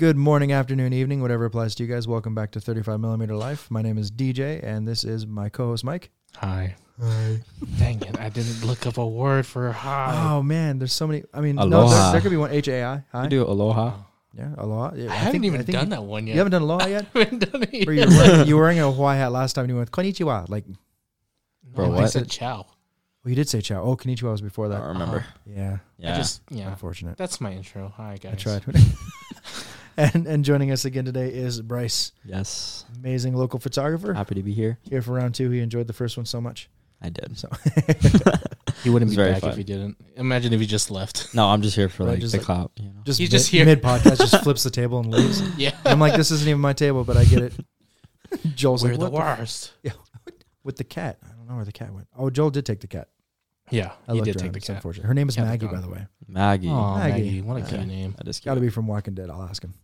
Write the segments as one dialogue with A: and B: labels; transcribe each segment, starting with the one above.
A: Good morning, afternoon, evening, whatever applies to you guys. Welcome back to 35mm Life. My name is DJ, and this is my co-host, Mike.
B: Hi.
A: Hi.
B: Dang it, I didn't look up a word for hi.
A: Oh, man, there's so many. I mean,
C: Aloha.
A: there could be one, H-A-I. Hi.
C: You do aloha.
A: Yeah, aloha. Yeah,
B: I haven't even done
A: you,
B: that one yet.
A: You haven't done aloha yet?
B: I haven't done it
A: Or
B: yet.
A: you were wearing a Hawaii hat last time, and you went, konnichiwa. Like,
C: Bro,
B: I
C: what?
B: said ciao.
A: well, you did say ciao. Oh, konnichiwa was before
C: I
A: that.
C: don't remember.
A: Yeah,
C: Yeah.
A: unfortunate.
B: That's my intro. Hi, guys.
A: I tried. And joining us again today is Bryce.
C: Yes.
A: Amazing local photographer.
C: Happy to be here.
A: Here for round two. He enjoyed the first one so much.
C: I did.
A: So
B: He wouldn't
C: It's
B: be
C: very
B: back
C: fun.
B: if he didn't. Imagine if he just left.
C: No, I'm just here for
A: Right,
C: like
A: just
C: the
A: like-
C: clap. You know.
A: just
B: He's just here.
A: mid-podcast, just flips the table and leaves.
B: Yeah.
A: I'm like, this isn't even my table, but I get it. Joel's
B: We're
A: like,
B: the
A: what
B: worst.
A: with the cat? I don't know where the cat went. Oh, Joel did take the cat.
B: Yeah,
A: I
B: he
A: looked
B: did
A: around.
B: take the
A: It's
B: cat.
A: unfortunate. Her name is
B: Cat's
A: Maggie,
B: gone.
A: by the way.
C: Maggie.
B: Oh,
A: Maggie.
B: Maggie. What a
C: Okay.
B: cute name.
C: That is cute.
A: Got to be from Walking Dead. I'll ask him.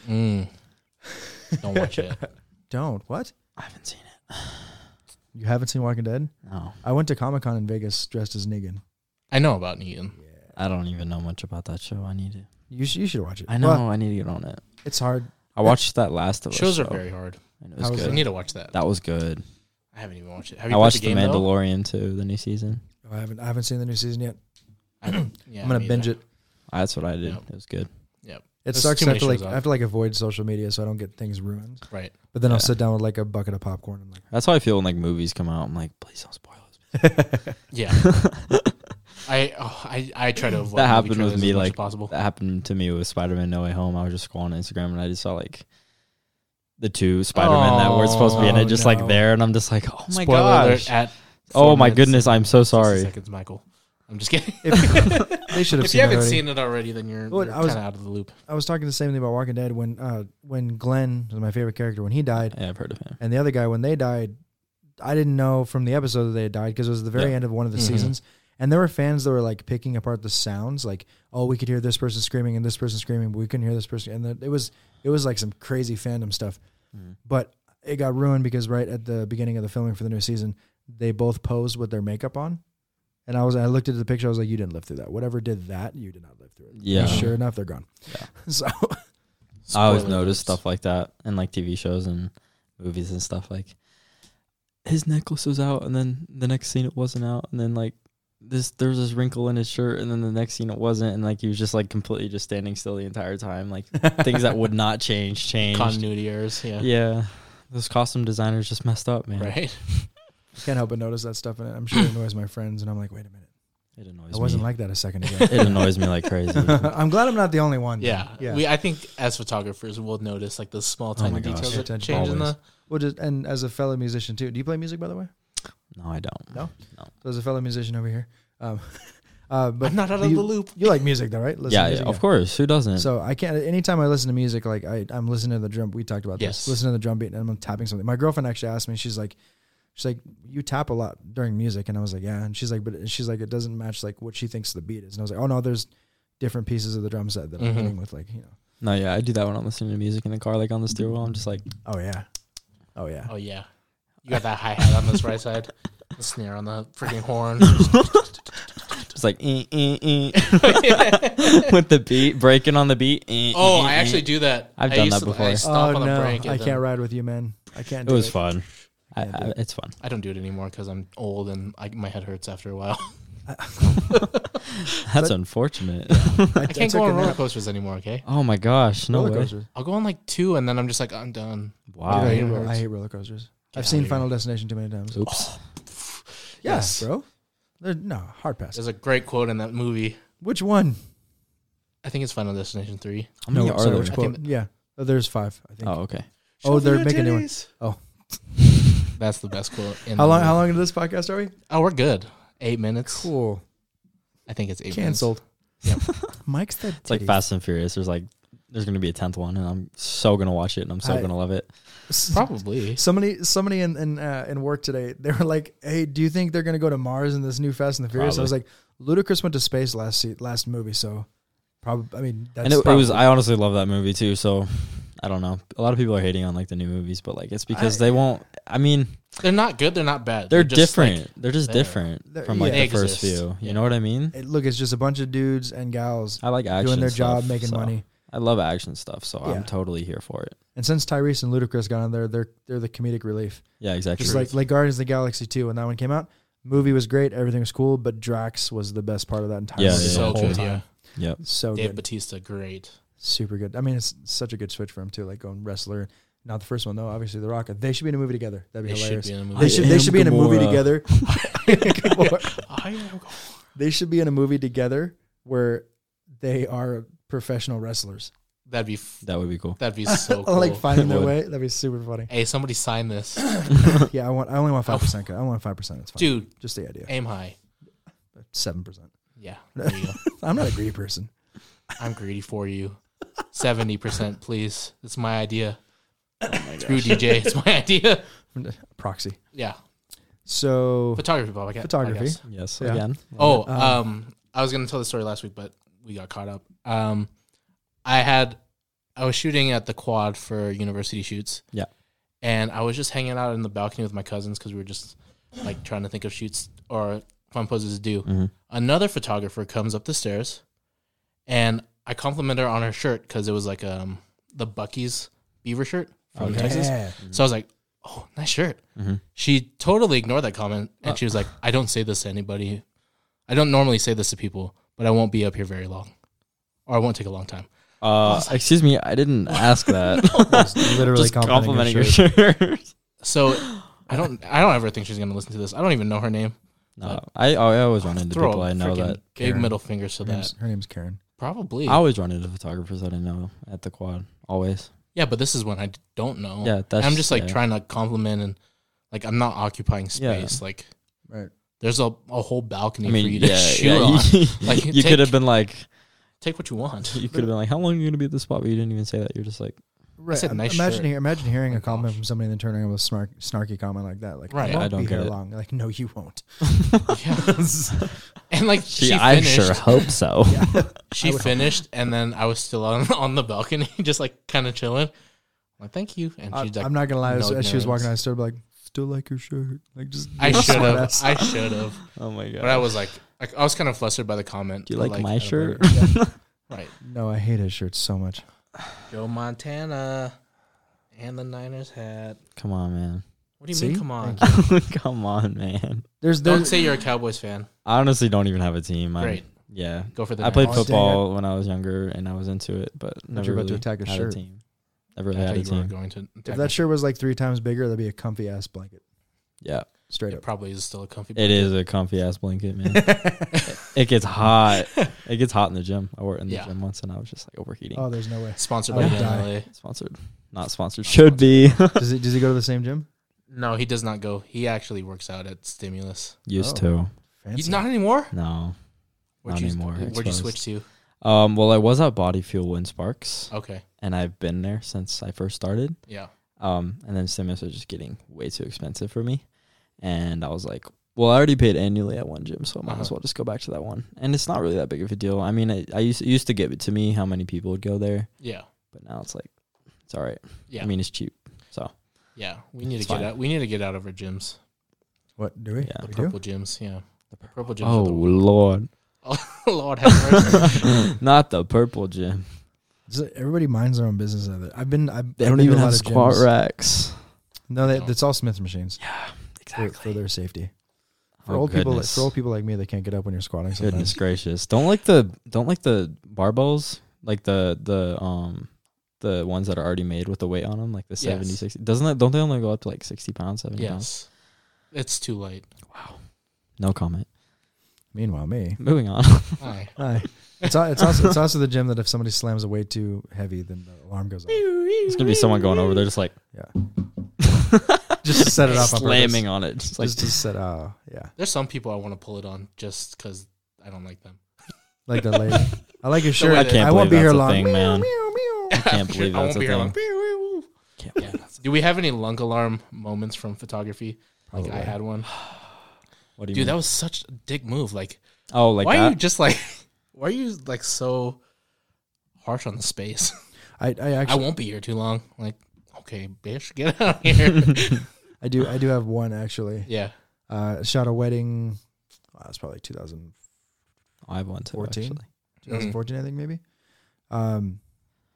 B: Don't watch it.
A: Don't. What?
C: I haven't seen it.
A: You haven't seen Walking Dead?
C: No.
A: I went to Comic-Con in Vegas dressed as Negan.
B: I know about Negan.
C: I don't even know much about that show. I need to.
A: You should watch it.
C: I know.
A: Well,
C: I need to get on it.
A: it's hard.
C: I watched that Last of Us
B: Shows
C: show,
B: are very hard.
C: and it
A: How
C: was
A: was
B: I
C: good.
B: need to watch that.
C: That was good.
B: I haven't even watched it.
C: I
B: Have you
C: watched
B: played
C: The
B: the game,
C: Mandalorian too, the new season.
A: I haven't seen the new season yet.
B: though? Yeah,
A: I'm gonna
B: me
A: binge
B: either.
A: it.
C: That's what I did.
B: Yep.
C: It was good.
A: It
B: There's
A: sucks.
B: too
A: I
B: many
A: have to
B: shows out.
A: I have to avoid social media so I don't get things ruined.
B: Right.
A: But then I'll
C: Yeah.
A: sit down with like a bucket of popcorn and like.
C: That's how I feel when like movies come out. I'm like, please don't spoil this.
B: Yeah. I try to avoid
C: That
B: movie
C: happened with
B: trailers
C: me,
B: as much as
C: like,
B: possible.
C: That happened to me with Spider-Man No Way Home. I was just scrolling Instagram and I just saw like the two Spider-Men that were supposed to be in it, just
A: no.
C: like there, and I'm just like, oh my
B: Spoiler
C: gosh.
B: alert at
C: Oh
B: 4
C: my
B: minutes
C: goodness,
B: and
C: I'm so
B: 60
C: sorry.
B: Seconds, Michael. I'm just kidding.
A: They should have
B: If
A: seen
B: you
A: it
B: haven't
A: already.
B: seen it already, then you're,
A: Well,
B: you're
A: I was-
B: kind of out of the loop.
A: I was talking the same thing about Walking Dead when Glenn was my favorite character when he died,
C: Yeah, I've heard of him.
A: and the other guy when they died. I didn't know from the episode that they had died because it was the very
C: Yeah.
A: end of one of the
B: Mhm.
A: seasons, and there were fans that were like picking apart the sounds, like, oh, we could hear this person screaming and this person screaming, but we couldn't hear this person, and it was like some crazy fandom stuff. But it got ruined because right at the beginning of the filming for the new season, they both posed with their makeup on. And I looked at the picture, I was like, you didn't live through that. Whatever did that, you did not live through it.
C: Yeah.
A: And sure enough, they're gone.
C: Yeah.
A: So
C: I always
B: Spoiler
C: notice
B: alerts.
C: stuff like that in like TV shows and movies and stuff. Like his necklace was out, and then the next scene it wasn't out, and then like there was this wrinkle in his shirt, and then the next scene it wasn't, and like he was just like completely just standing still the entire time. Like things that would not changed.
B: Continuity errors. Yeah.
C: Yeah, those costume designers just messed up, man.
B: Right.
A: can't help but notice that stuff. And I'm sure it annoys my friends. And I'm like, wait a minute.
C: It annoys
A: I wasn't
C: me.
A: like that a second ago.
C: It annoys me like crazy.
A: I'm glad I'm not the only one.
B: Yeah.
A: Yeah.
B: I think as photographers, we'll notice like the small,
C: Oh
B: tiny
C: my gosh.
B: details that
A: Attention.
B: change in
C: Always.
B: the.
A: Well, and as a fellow musician too. Do you play music, by the way?
C: No, I don't.
A: No?
C: No.
A: So as a fellow musician over here. But
B: I'm not out of
A: you,
B: the loop.
A: You like music though, right? Listen to
C: Yeah,
A: music,
C: of course. Who doesn't?
A: So I can't. Anytime I listen to music, like I'm listening to the drum. We talked about
B: Yes.
A: this. Listening to the drum beat, and I'm tapping something. My girlfriend actually asked me. She's like, you tap a lot during music, and I was like, yeah. And she's like, it doesn't match like what she thinks the beat is. And I was like, oh no, there's different pieces of the drum set that I'm
B: Mhm.
A: playing with, like
C: No, yeah, I do that when I'm listening to music in the car, like on the steering wheel. I'm just like,
A: Oh yeah, oh yeah.
B: Oh, yeah. You got that hi hat on this right side, the snare on the freaking horn.
C: just like with the beat, breaking on the beat.
B: Oh, I actually do that.
C: I've
B: I
C: done
B: used
C: that
B: to-
C: before.
B: I stomp on the brake.
A: I
B: and
A: can't
B: then-
A: ride with you, man. I can't.
C: It
A: do
C: was fun.
A: Can't do it.
C: It's fun.
B: I don't do it anymore because I'm old and my head hurts after a while.
C: That's unfortunate.
B: I can't go on roller coasters anymore, okay?
C: Oh my gosh, no
A: roller
C: way.
A: coasters.
B: I'll go on like 2 and then I'm just like, I'm done.
C: Wow.
A: Dude, I,
B: hate
A: hate,
B: roads.
A: I hate roller coasters.
B: Get
A: I've
B: out
A: seen
B: of here.
A: Final Destination too many times.
C: Oops.
A: Yes,
B: Yes.
A: bro. No, hard pass.
B: There's a great quote in that movie.
A: Which one?
B: I think it's Final Destination 3.
C: How many
A: no,
C: are
A: sorry,
C: there?
A: which
B: I
A: quote?
B: think
A: Yeah. Oh, there's 5, I think.
C: Oh, okay.
A: Oh, they're making a new one. Oh.
B: That's the best quote. In
A: How
B: the
A: long?
B: movie.
A: How long into this podcast are we?
B: Oh, we're good. 8 minutes.
A: Cool.
B: I think it's 8
A: Canceled.
B: Yep.
A: Mike's the.
C: It's like Fast and Furious. There's gonna be a 10th one, and I'm so gonna watch it, and I'm so gonna love it.
B: minutes. Probably.
A: Somebody in work today, they were like, "Hey, do you think they're gonna go to Mars in this new Fast and the Furious?" I was like, "Ludacris went to space last movie, so probably. I mean, that's
C: And it was.
A: probably-
C: I honestly love that movie too. So I don't know. A lot of people are hating on like the new movies, but like it's because they won't. I mean,
B: They're not good. They're not bad.
C: they're
B: just,
C: different.
B: like,
C: they're just
B: there.
C: different from like
A: Yeah.
C: the
B: They
C: first
B: exist.
C: few. You
B: Yeah.
C: know what I mean?
A: Look, it's just a bunch of dudes and gals
C: I like action
A: doing their
C: stuff,
A: job, making
C: so
A: money.
C: I love action stuff, so
A: Yeah.
C: I'm totally here for it.
A: And since Tyrese and Ludacris got on there, they're the comedic relief.
C: Yeah, exactly.
A: Just like Guardians of the Galaxy 2, when that one came out, movie was great, everything was cool, but Drax was the best part of that entire
C: Yeah,
A: movie.
C: yeah,
A: the
B: So
A: whole
B: good,
A: time.
B: yeah.
C: Yep.
A: So
B: Dave
A: good.
B: Bautista, great.
A: Super good. I mean, it's such a good switch for him too, like going wrestler. Not the first one though, obviously The Rock. They should be in a movie together. That'd be
B: They
A: hilarious.
B: should be in a movie.
A: They should be in a movie
C: Gamora.
A: together.
B: I am
A: They should be in a movie together where they are professional wrestlers.
B: That'd be
C: That would be cool.
B: that'd be so cool.
A: Like finding their
C: Would.
A: way. That'd be super funny.
B: Hey, somebody sign this,
A: Yeah, I only want 5%. I want 5%. It's fine.
B: dude.
A: Just the idea.
B: Aim high.
A: 7%.
B: Yeah, there you go.
A: I'm not a greedy person.
B: I'm greedy for you. 70%, please. It's my idea.
C: Oh my
B: Screw DJ. It's my idea.
A: Proxy.
B: Yeah.
A: So
B: Photography, Bob. I guess.
A: Photography.
C: Yes,
A: Yeah.
C: again.
B: Oh,
A: Um,
B: I was gonna tell the story last week, but we got caught up. I was shooting at the Quad for university shoots.
C: Yeah.
B: And I was just hanging out in the balcony with my cousins because we were just like trying to think of shoots or fun poses to do.
C: Mhm.
B: Another photographer comes up the stairs, and I compliment her on her shirt because it was like the Buc-ee's beaver shirt from
C: Okay.
B: Texas.
A: yeah.
B: So I was like, "Oh, nice shirt."
C: Mhm.
B: She totally ignored that comment, and she was like, "I don't say this to anybody. I don't normally say this to people, but I won't be up here very long, or I won't take a long time."
C: Excuse me, I didn't ask that.
A: Literally
C: Just complimenting your shirt.
B: So I don't ever think she's gonna listen to this. I don't even know her name.
C: No, I always run into
B: Throw
C: people
B: a
C: I know
B: freaking
C: that.
B: big
A: Karen.
B: middle fingers to that.
A: Her name's Karen.
B: Probably.
C: I always run into photographers that I know at the Quad. Always.
B: Yeah, but this is when I don't know.
C: Yeah, that's.
B: I'm just like
C: yeah.
B: trying to compliment and like I'm not occupying space. Like
A: Right.
B: there's a whole balcony
C: I mean,
B: for you to
C: yeah,
B: shoot
C: yeah.
B: on.
C: You,
B: Like,
C: you
B: take-
C: could have been like,
B: Take what you want.
C: you could have been like, how long are you gonna be at this spot? But you didn't even say that. You're just like,
A: Right.
B: said nice
A: imagine,
B: shirt.
A: imagine hearing
B: Oh
A: a
B: my
A: compliment
B: gosh.
A: from somebody and then turning around with a snarky comment like that. Like,
B: Right.
A: I won't
C: I don't
A: be here
C: get it.
A: long. Like, no, you won't.
B: Yeah. And like she
C: I
B: finished.
C: sure hope so.
B: She finished, and then I was still on the balcony, just like kind of chilling. I'm like, thank you, and she's like,
A: I'm not gonna lie.
B: no
A: as she was walking,
B: ignorance.
A: I started like, still like your shirt. Like, just
B: I
A: being a
B: should have,
A: smartass.
B: I should have,
C: Oh my god.
B: but I was like, I was kind of flustered by the comment.
C: Do you
B: but,
C: like my
B: I don't
C: shirt?
B: know. Right,
A: No, I hate his shirt so much.
B: Joe Montana, and the Niners hat.
C: Come on, man.
B: What do you
A: See?
B: mean? Come on,
C: Come on, man.
A: There's
B: don't say you're a Cowboys fan.
C: I honestly don't even have a team.
B: Great,
C: Yeah.
B: go for the.
C: I played
B: Niners.
C: football when I was younger and I was into it, but never
A: you're about to
C: really
A: attack a
C: had
A: shirt.
C: a team. Never
B: I
C: really had a
B: thought you were
C: team.
B: going to.
A: If that shirt was like 3 times bigger, that'd be a comfy ass blanket.
C: Yeah.
A: Straight
B: it
A: up.
B: probably is still a comfy.
C: It is a comfy ass blanket, man. It gets hot. It gets hot in the gym. I wore it in the
B: Yeah.
C: gym once and I was just like overheating.
A: Oh, there's no way.
B: Sponsored
A: I
B: by
A: would die.
B: NLA.
C: Sponsored. Not sponsored. Should be.
A: Does he go to the same gym?
B: No, he does not go. He actually works out at Stimulus.
C: Used
A: Oh.
C: to.
A: Fancy.
B: Not anymore.
C: No.
B: Where'd
C: Not
B: you,
C: anymore.
B: Where'd you
C: Exposed.
B: switch to?
C: Well, I was at Body Fuel in Sparks
B: Okay.
C: and I've been there since I first started.
B: Yeah.
C: And then Stimulus was just getting way too expensive for me. And I was like, well, I already paid annually at one gym, so I might as well just go back to that one. And it's not really that big of a deal. I mean, it used to give it to me how many people would go there,
B: Yeah.
C: but now it's like, it's all right.
B: Yeah.
C: I mean, it's cheap. So,
B: yeah. We need
C: It's
B: to get
C: fine.
B: out. We need to get out of our gyms.
A: What do we?
C: Yeah.
B: The
A: We do?
B: purple gyms. Yeah. The purple gyms.
C: oh,
B: Are
C: Lord.
B: the, Lord have mercy.
C: Not the purple gym.
A: Everybody minds their own business of it. I've
C: They
A: been
C: don't
A: to
C: even
A: a lot
C: have
A: of
C: squat
A: gyms.
C: racks.
A: No,
B: No.
A: it's all Smith machines
C: Yeah,
A: for their safety. For
C: Oh,
A: old people,
C: goodness.
A: for old people like me, they can't get up when you're squatting.
C: Goodness
A: Sometimes.
C: gracious. Don't like the barbells, like the ones that are already made with the weight on them, like the 70,
B: Yes.
C: 60. Don't they only go up to like 60 pounds, 70 pounds?
B: Yes. It's too late.
C: Wow. No comment.
A: Meanwhile, me.
C: Moving on.
B: Hi.
A: Hi. It's also the gym that if somebody slams a weight too heavy, then the alarm goes off.
C: It's gonna be someone going over there just like
A: Just to set it off on
C: slamming
A: purpose.
C: on it. Just like
A: Just to set. Yeah.
B: There's some people I want to pull it on just because I don't like them.
A: Like that lady. I like your
B: way
A: shirt.
B: that- I can't
A: I won't be
C: believe
A: here
C: that's a
A: long.
C: thing, man.
A: Meow, meow.
C: I can't believe
B: I
C: that's
B: won't
C: a
B: be here
C: thing.
B: long.
C: Can't
B: Yeah. Do we have any lunk alarm moments from photography? Like I
A: Probably.
B: had one.
C: What do you
B: Dude,
C: mean?
B: that was such a dick move. Like,
C: Oh, like
B: why
C: that?
B: are you just like, why are you like so harsh on the space?
A: I
B: I
A: actually
B: won't be here too long. Like, okay, bitch, get out of here.
A: I do have one actually.
B: Yeah.
A: Shot a wedding. It's probably 2014,
C: I have one too.
A: 14?
C: Actually.
A: 2014, I think maybe.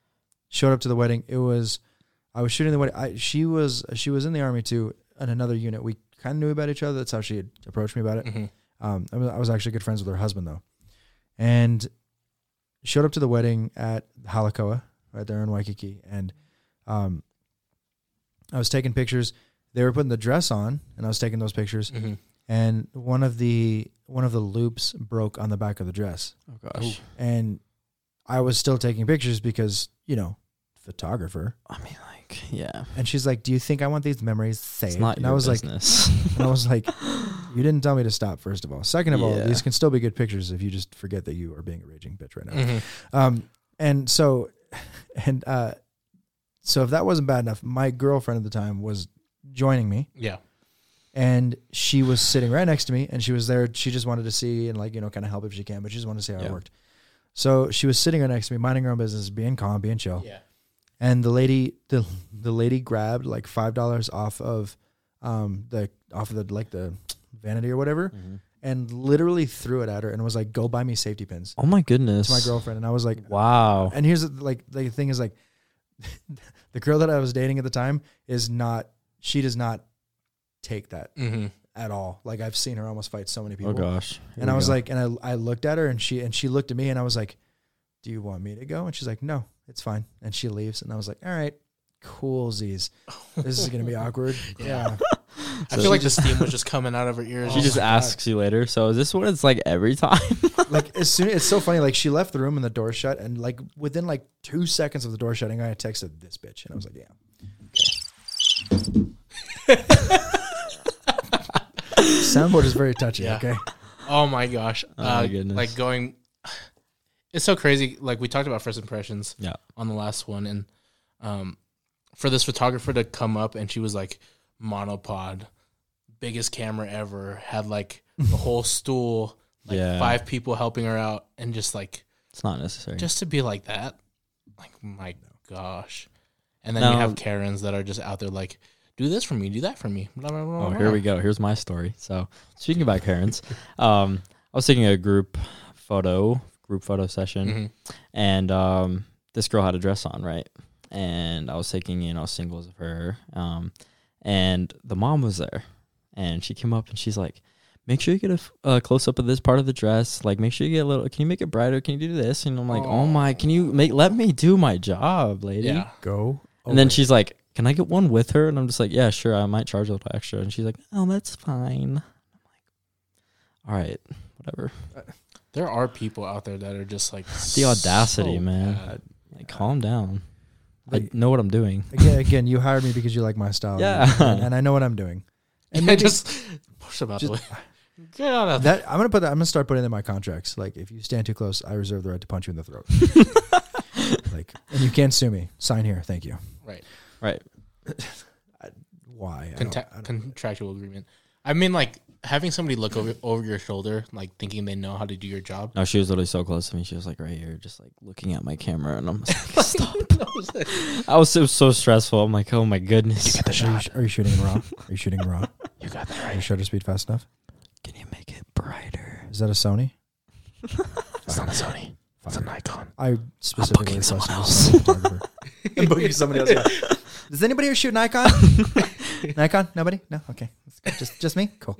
A: Showed up to the wedding. I was shooting the wedding. She was in the Army too, in another unit. We kind of knew about each other. That's how she had approached me about it.
B: Mm-hmm.
A: I was actually good friends with her husband though, and showed up to the wedding at Halakoa right there in Waikiki, and I was taking pictures. They were putting the dress on, and I was taking those pictures.
B: Mm-hmm.
A: And one of the loops broke on the back of the dress.
C: Oh gosh.
A: And I was still taking pictures because, photographer.
C: I mean, like, yeah.
A: And she's like, "Do you think I want these memories saved?"
C: It's not
A: and
C: your
A: I was
C: business.
A: like, and I was like, "You didn't tell me to stop. First of all, second of all,
C: Yeah.
A: these can still be good pictures if you just forget that you are being a raging bitch right now."
B: Mm-hmm.
A: And so if that wasn't bad enough, my girlfriend at the time was joining me.
B: Yeah.
A: And she was sitting right next to me, and she was there. She just wanted to see and kind of help if she can, but she just wanted to see how it worked. So she was sitting right next to me, minding her own business, being calm, being chill.
B: Yeah.
A: And the lady grabbed like $5 off of the vanity or whatever, and literally threw it at her and was like, "Go buy me safety pins."
C: Oh my goodness.
A: To my girlfriend, and I was like,
C: wow.
A: And here's the thing is like, the girl that I was dating at the time she does not take that at all. Like I've seen her almost fight so many people.
C: Oh gosh.
A: And I was like, and I looked at her, and she looked at me, and I was like, "Do you want me to go?" And she's like, "No, it's fine." And she leaves, and I was like, "All right, cool, Z's. This is gonna be awkward." Yeah.
B: I feel like the steam was just coming out of her ears.
C: She just asks you later. So is this what it's like every time?
A: Like it's so funny. Like she left the room and the door shut, and like within like 2 seconds of the door shutting, I had texted this bitch, and I was like, "Yeah." Soundboard is very touchy.
B: Yeah.
A: Okay.
B: Oh my gosh.
C: Oh my goodness.
B: Like it's so crazy. Like we talked about first impressions
C: Yeah.
B: on the last one. And for this photographer to come up, and she was like monopod, biggest camera ever, had like the whole stool, like 5 people helping her out, and just like,
C: It's not necessary.
B: just to be like that. Like, my gosh. And then
C: Now-
B: you have Karens that are just out there like, do this for me, do that for me. Blah, blah, blah,
C: Oh,
B: blah.
C: here we go. Here's my story. So speaking about Karens, I was taking a group photo session, and this girl had a dress on, right? And I was taking, singles of her, and the mom was there, and she came up and she's like, "Make sure you get a close up of this part of the dress. Like, make sure you get a little. Can you make it brighter? Can you do this?" And I'm like, "Oh my, can you let me do my job, lady?"
B: Yeah.
A: Go.
C: And then she's like, "Can I get one with her?" And I'm just like, "Yeah, sure. I might charge a little extra." And she's like, "Oh, that's fine." I'm like, "All right, whatever."
B: There are people out there that are just like
C: The audacity,
B: so
C: man.
B: bad.
C: Like, calm down. I
A: Like-
C: know what I'm doing.
A: Again, you hired me because you like my style.
C: Yeah.
A: And I know what I'm doing. And
B: And
A: maybe
B: just push them out the way. Get out of there.
A: that I'm gonna start putting in my contracts. Like, if you stand too close, I reserve the right to punch you in the throat. Like, and you can't sue me. Sign here. Thank you.
B: Right.
C: Right.
A: Why?
B: Contractual agreement. I mean, like, having somebody look over your shoulder, like thinking they know how to do your job.
C: No, she was literally so close to me. She was like right here, just like looking at my camera, and I'm like, stop. It was so stressful. I'm like, oh my goodness.
A: Are you shooting in RAW? Are you shooting in RAW?
B: You got that
A: Are your
B: right.
A: shutter speed fast enough?
C: Can you make it brighter?
A: Is that a Sony?
B: It's not a Sony. It's a Nikon.
A: I specifically
C: booking someone
A: requested a Sony photographer. I'm booking somebody else. Yeah. Does anybody here shoot Nikon? Nikon? Nobody? No. Okay. Just me. Cool.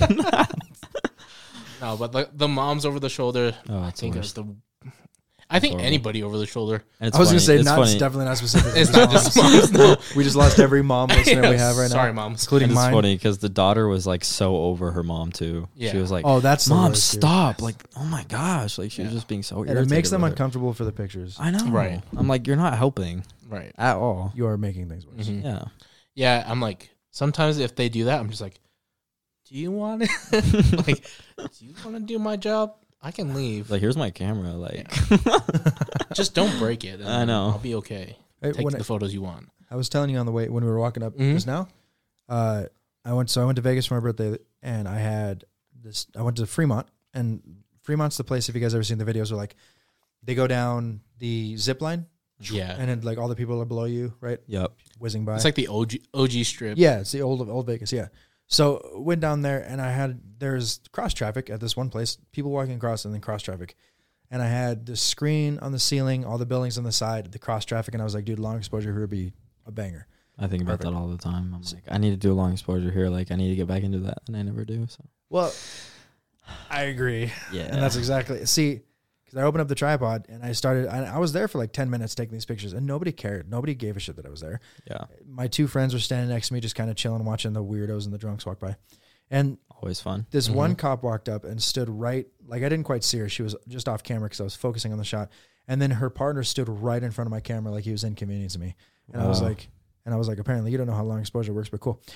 B: No, but the moms over the shoulder.
C: Oh,
B: I
C: it's
B: think
C: the
B: it's
C: worst.
B: I think
C: horrible.
B: anybody over the shoulder.
C: And it's
A: I was
C: funny.
A: gonna say
C: it's
A: not.
C: funny.
A: It's definitely not specific.
B: It's not just moms. No.
A: We just lost every mom listener we have right now.
B: Sorry, moms.
A: including
C: And it's
A: mine.
C: funny because the daughter was like so over her mom too.
B: Yeah.
C: She was like,
A: Oh, that's the
C: "Mom,
A: worst, dude.
C: stop!" Like, oh my gosh, like she was
B: Yeah.
C: just being so
A: And
C: irritated.
A: it makes them
C: with her.
A: uncomfortable for the pictures.
C: I know,
B: Right.
C: I'm like, you're not helping
B: Right.
C: at all.
A: You are making things worse.
B: Mhm.
C: Yeah.
B: Yeah, I'm like, sometimes if they do that, I'm just like, do you want it? Like, do you want to do my job? I can leave.
C: Like, here's my camera. Like,
B: Just don't break it. and
C: I know.
B: I'll be okay.
A: Hey,
B: Take
A: when
B: the photos you want.
A: I was telling you on the way when we were walking up
B: Mhm.
A: just now. I went to Vegas for my birthday, and I went to Fremont, and Fremont's the place. If you guys ever seen the videos, where like they go down the zip line,
B: Yeah.
A: and then like all the people are below you, right,
C: yep.
A: whizzing by.
B: It's like the OG strip.
A: Yeah, it's the old Vegas. Yeah. So went down there, and there's cross traffic at this one place, people walking across, and then cross traffic, and I had the screen on the ceiling, all the buildings on the side, the cross traffic, and I was like, dude, long exposure here would be a banger.
C: I think about that all the time. I'm like, I need to do a long exposure here. Like, I need to get back into that, and I never do. So,
A: well, I agree.
C: Yeah,
A: and that's exactly because I opened up the tripod and I was there for like 10 minutes taking these pictures, and nobody cared. Nobody gave a shit that I was there.
C: Yeah,
A: my two friends were standing next to me, just kind of chilling, watching the weirdos and the drunks walk by, and
C: always fun.
A: This one cop walked up and stood right, like I didn't quite see her. She was just off camera because I was focusing on the shot. And then her partner stood right in front of my camera like he was inconveniencing me. And I was like, apparently you don't know how long exposure works, but cool.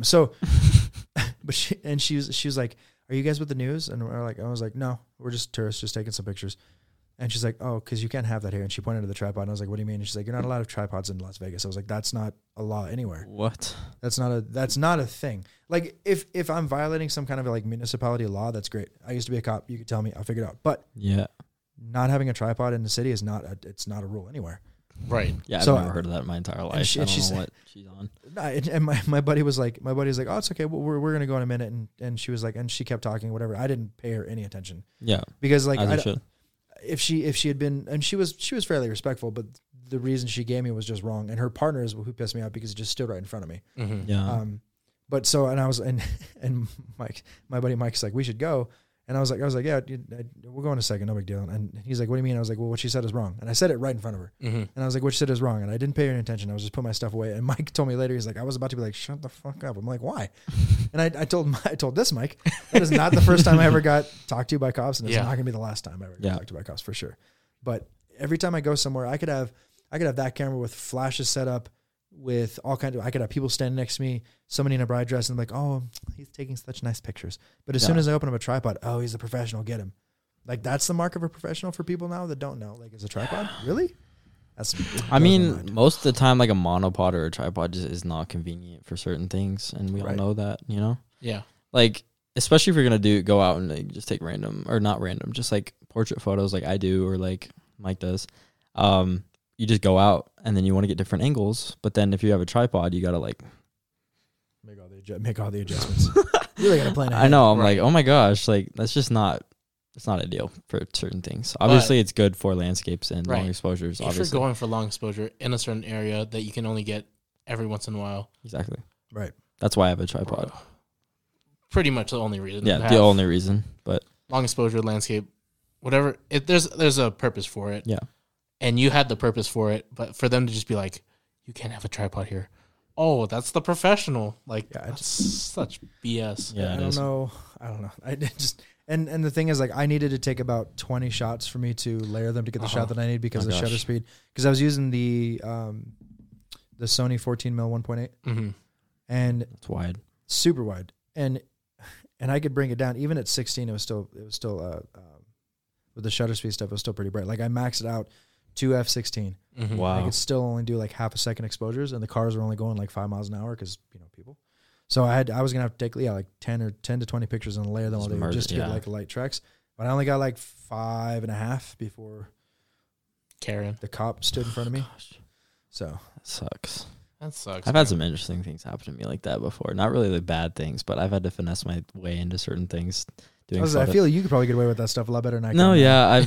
A: But she was like, are you guys with the news? And I was like, no, we're just tourists, just taking some pictures. And she's like, oh, because you can't have that here. And she pointed to the tripod. And I was like, what do you mean? And she's like, you're not allowed to have tripods in Las Vegas. I was like, that's not a law anywhere.
C: What?
A: That's not a thing. Like if I'm violating some kind of like municipality law, that's great. I used to be a cop. You could tell me, I'll figure it out. But
C: yeah, not
A: having a tripod in the city is it's not a rule anywhere.
B: Right.
C: Yeah. I've never heard of that in my entire life. I don't know what she's on.
A: And my buddy was like, oh, it's okay. Well, we're going to go in a minute. And she was like, and she kept talking, whatever. I didn't pay her any attention.
C: Yeah.
A: Because like, if she had been, and she was fairly respectful, but the reason she gave me was just wrong. And her partner is who pissed me off because he just stood right in front of me.
C: Mm-hmm. Yeah.
A: But so, and I was, and Mike, my buddy Mike's like, we should go. And I was like, yeah, we'll go in a second. No big deal. And he's like, what do you mean? I was like, well, what she said is wrong. And I said it right in front of her. Mm-hmm. And I was like, what she said is wrong. And I didn't pay her any attention. I was just putting my stuff away. And Mike told me later, he's like, I was about to be like, shut the fuck up. I'm like, why? And I told this Mike, that is not the first time I ever got talked to by cops. And it's not going to be the last time I ever got talked to by cops for sure. But every time I go somewhere, I could have that camera with flashes set up, with all kinds of, I could have people standing next to me, somebody in a bride dress, and I'm like, oh, he's taking such nice pictures. But as soon as I open up a tripod, oh, he's a professional, get him. Like, that's the mark of a professional for people now that don't know. Like, is a tripod? Really?
C: I mean, most of the time, like a monopod or a tripod just is not convenient for certain things, and we all know that, you know?
B: Yeah.
C: Like, especially if you're going to go out and like, just take random, or not random, just like portrait photos like I do or like Mike does. You just go out and then you want to get different angles. But then if you have a tripod, you got to like
A: make all the adjustments. You really got to plan ahead.
C: I know. I'm like, oh my gosh, like that's just not, it's not ideal for certain things. Obviously, it's good for landscapes and long exposures.
B: If you're going for long exposure in a certain area that you can only get every once in a while.
C: Exactly.
A: Right.
C: That's why I have a tripod.
B: Pretty much the only reason.
C: Yeah, the only reason. But
B: long exposure, landscape, whatever. There's a purpose for it.
C: Yeah.
B: And you had the purpose for it, but for them to just be like, you can't have a tripod here. Oh, that's the professional. Like, that's such BS.
A: Yeah, I don't know. I just and the thing is, like, I needed to take about 20 shots for me to layer them to get the shot that I need because of the shutter speed. Because I was using the Sony 14mm 1.8, and
C: it's wide,
A: super wide, and I could bring it down even at 16. It was still with the shutter speed stuff. It was still pretty bright. Like I maxed it out to f16.
C: Mm-hmm. Wow.
A: I could still only do like half a second exposures, and the cars were only going like 5 miles an hour because people. So I was gonna have to take like 10 to 20 pictures and layer them all day just to get like light tracks. But I only got like 5.5 before
B: Karen,
A: the cop, stood in front of me. So
C: that sucks.
B: That sucks.
C: I've had some interesting things happen to me like that before. Not really the bad things, but I've had to finesse my way into certain things.
A: I feel like you could probably get away with that stuff a lot better than I can.
C: No, yeah, I've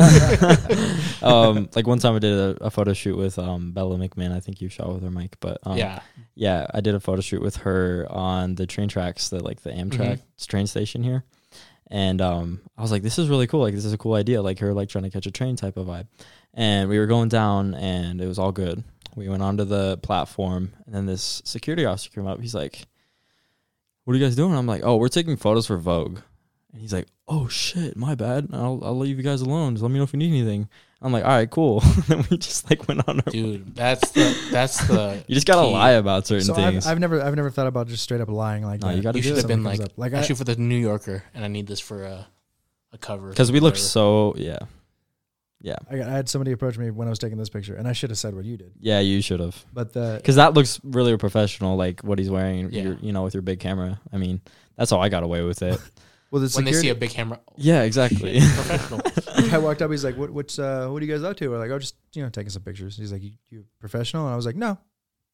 C: like one time I did a photo shoot with Bella McMahon. I think you shot with her, Mike, but yeah, I did a photo shoot with her on the train tracks, the Amtrak train station here, and I was like, this is really cool. Like, this is a cool idea. Like her trying to catch a train type of vibe, and we were going down, and it was all good. We went onto the platform, and then this security officer came up. He's like, "What are you guys doing?" I'm like, "Oh, we're taking photos for Vogue." And he's like, "Oh shit, my bad. I'll leave you guys alone. Just let me know if you need anything." I'm like, "All right, cool." And then we just went on our
B: dude. That's the
C: you just gotta lie about certain things.
A: I've never thought about just straight up lying like that.
C: You gotta.
B: You should have been like I shoot for the New Yorker, and I need this for a cover
C: because we look so yeah.
A: I had somebody approach me when I was taking this picture, and I should have said what you did.
C: Yeah, you should have.
A: But
C: because that looks really professional, like what he's wearing. With your big camera. I mean, that's how I got away with it.
A: Well,
B: when they see a big camera.
C: Yeah, exactly.
B: Professional.
A: The guy walked up. He's like, what are you guys up to? We're like, oh, just taking some pictures. He's like, you professional? And I was like, no.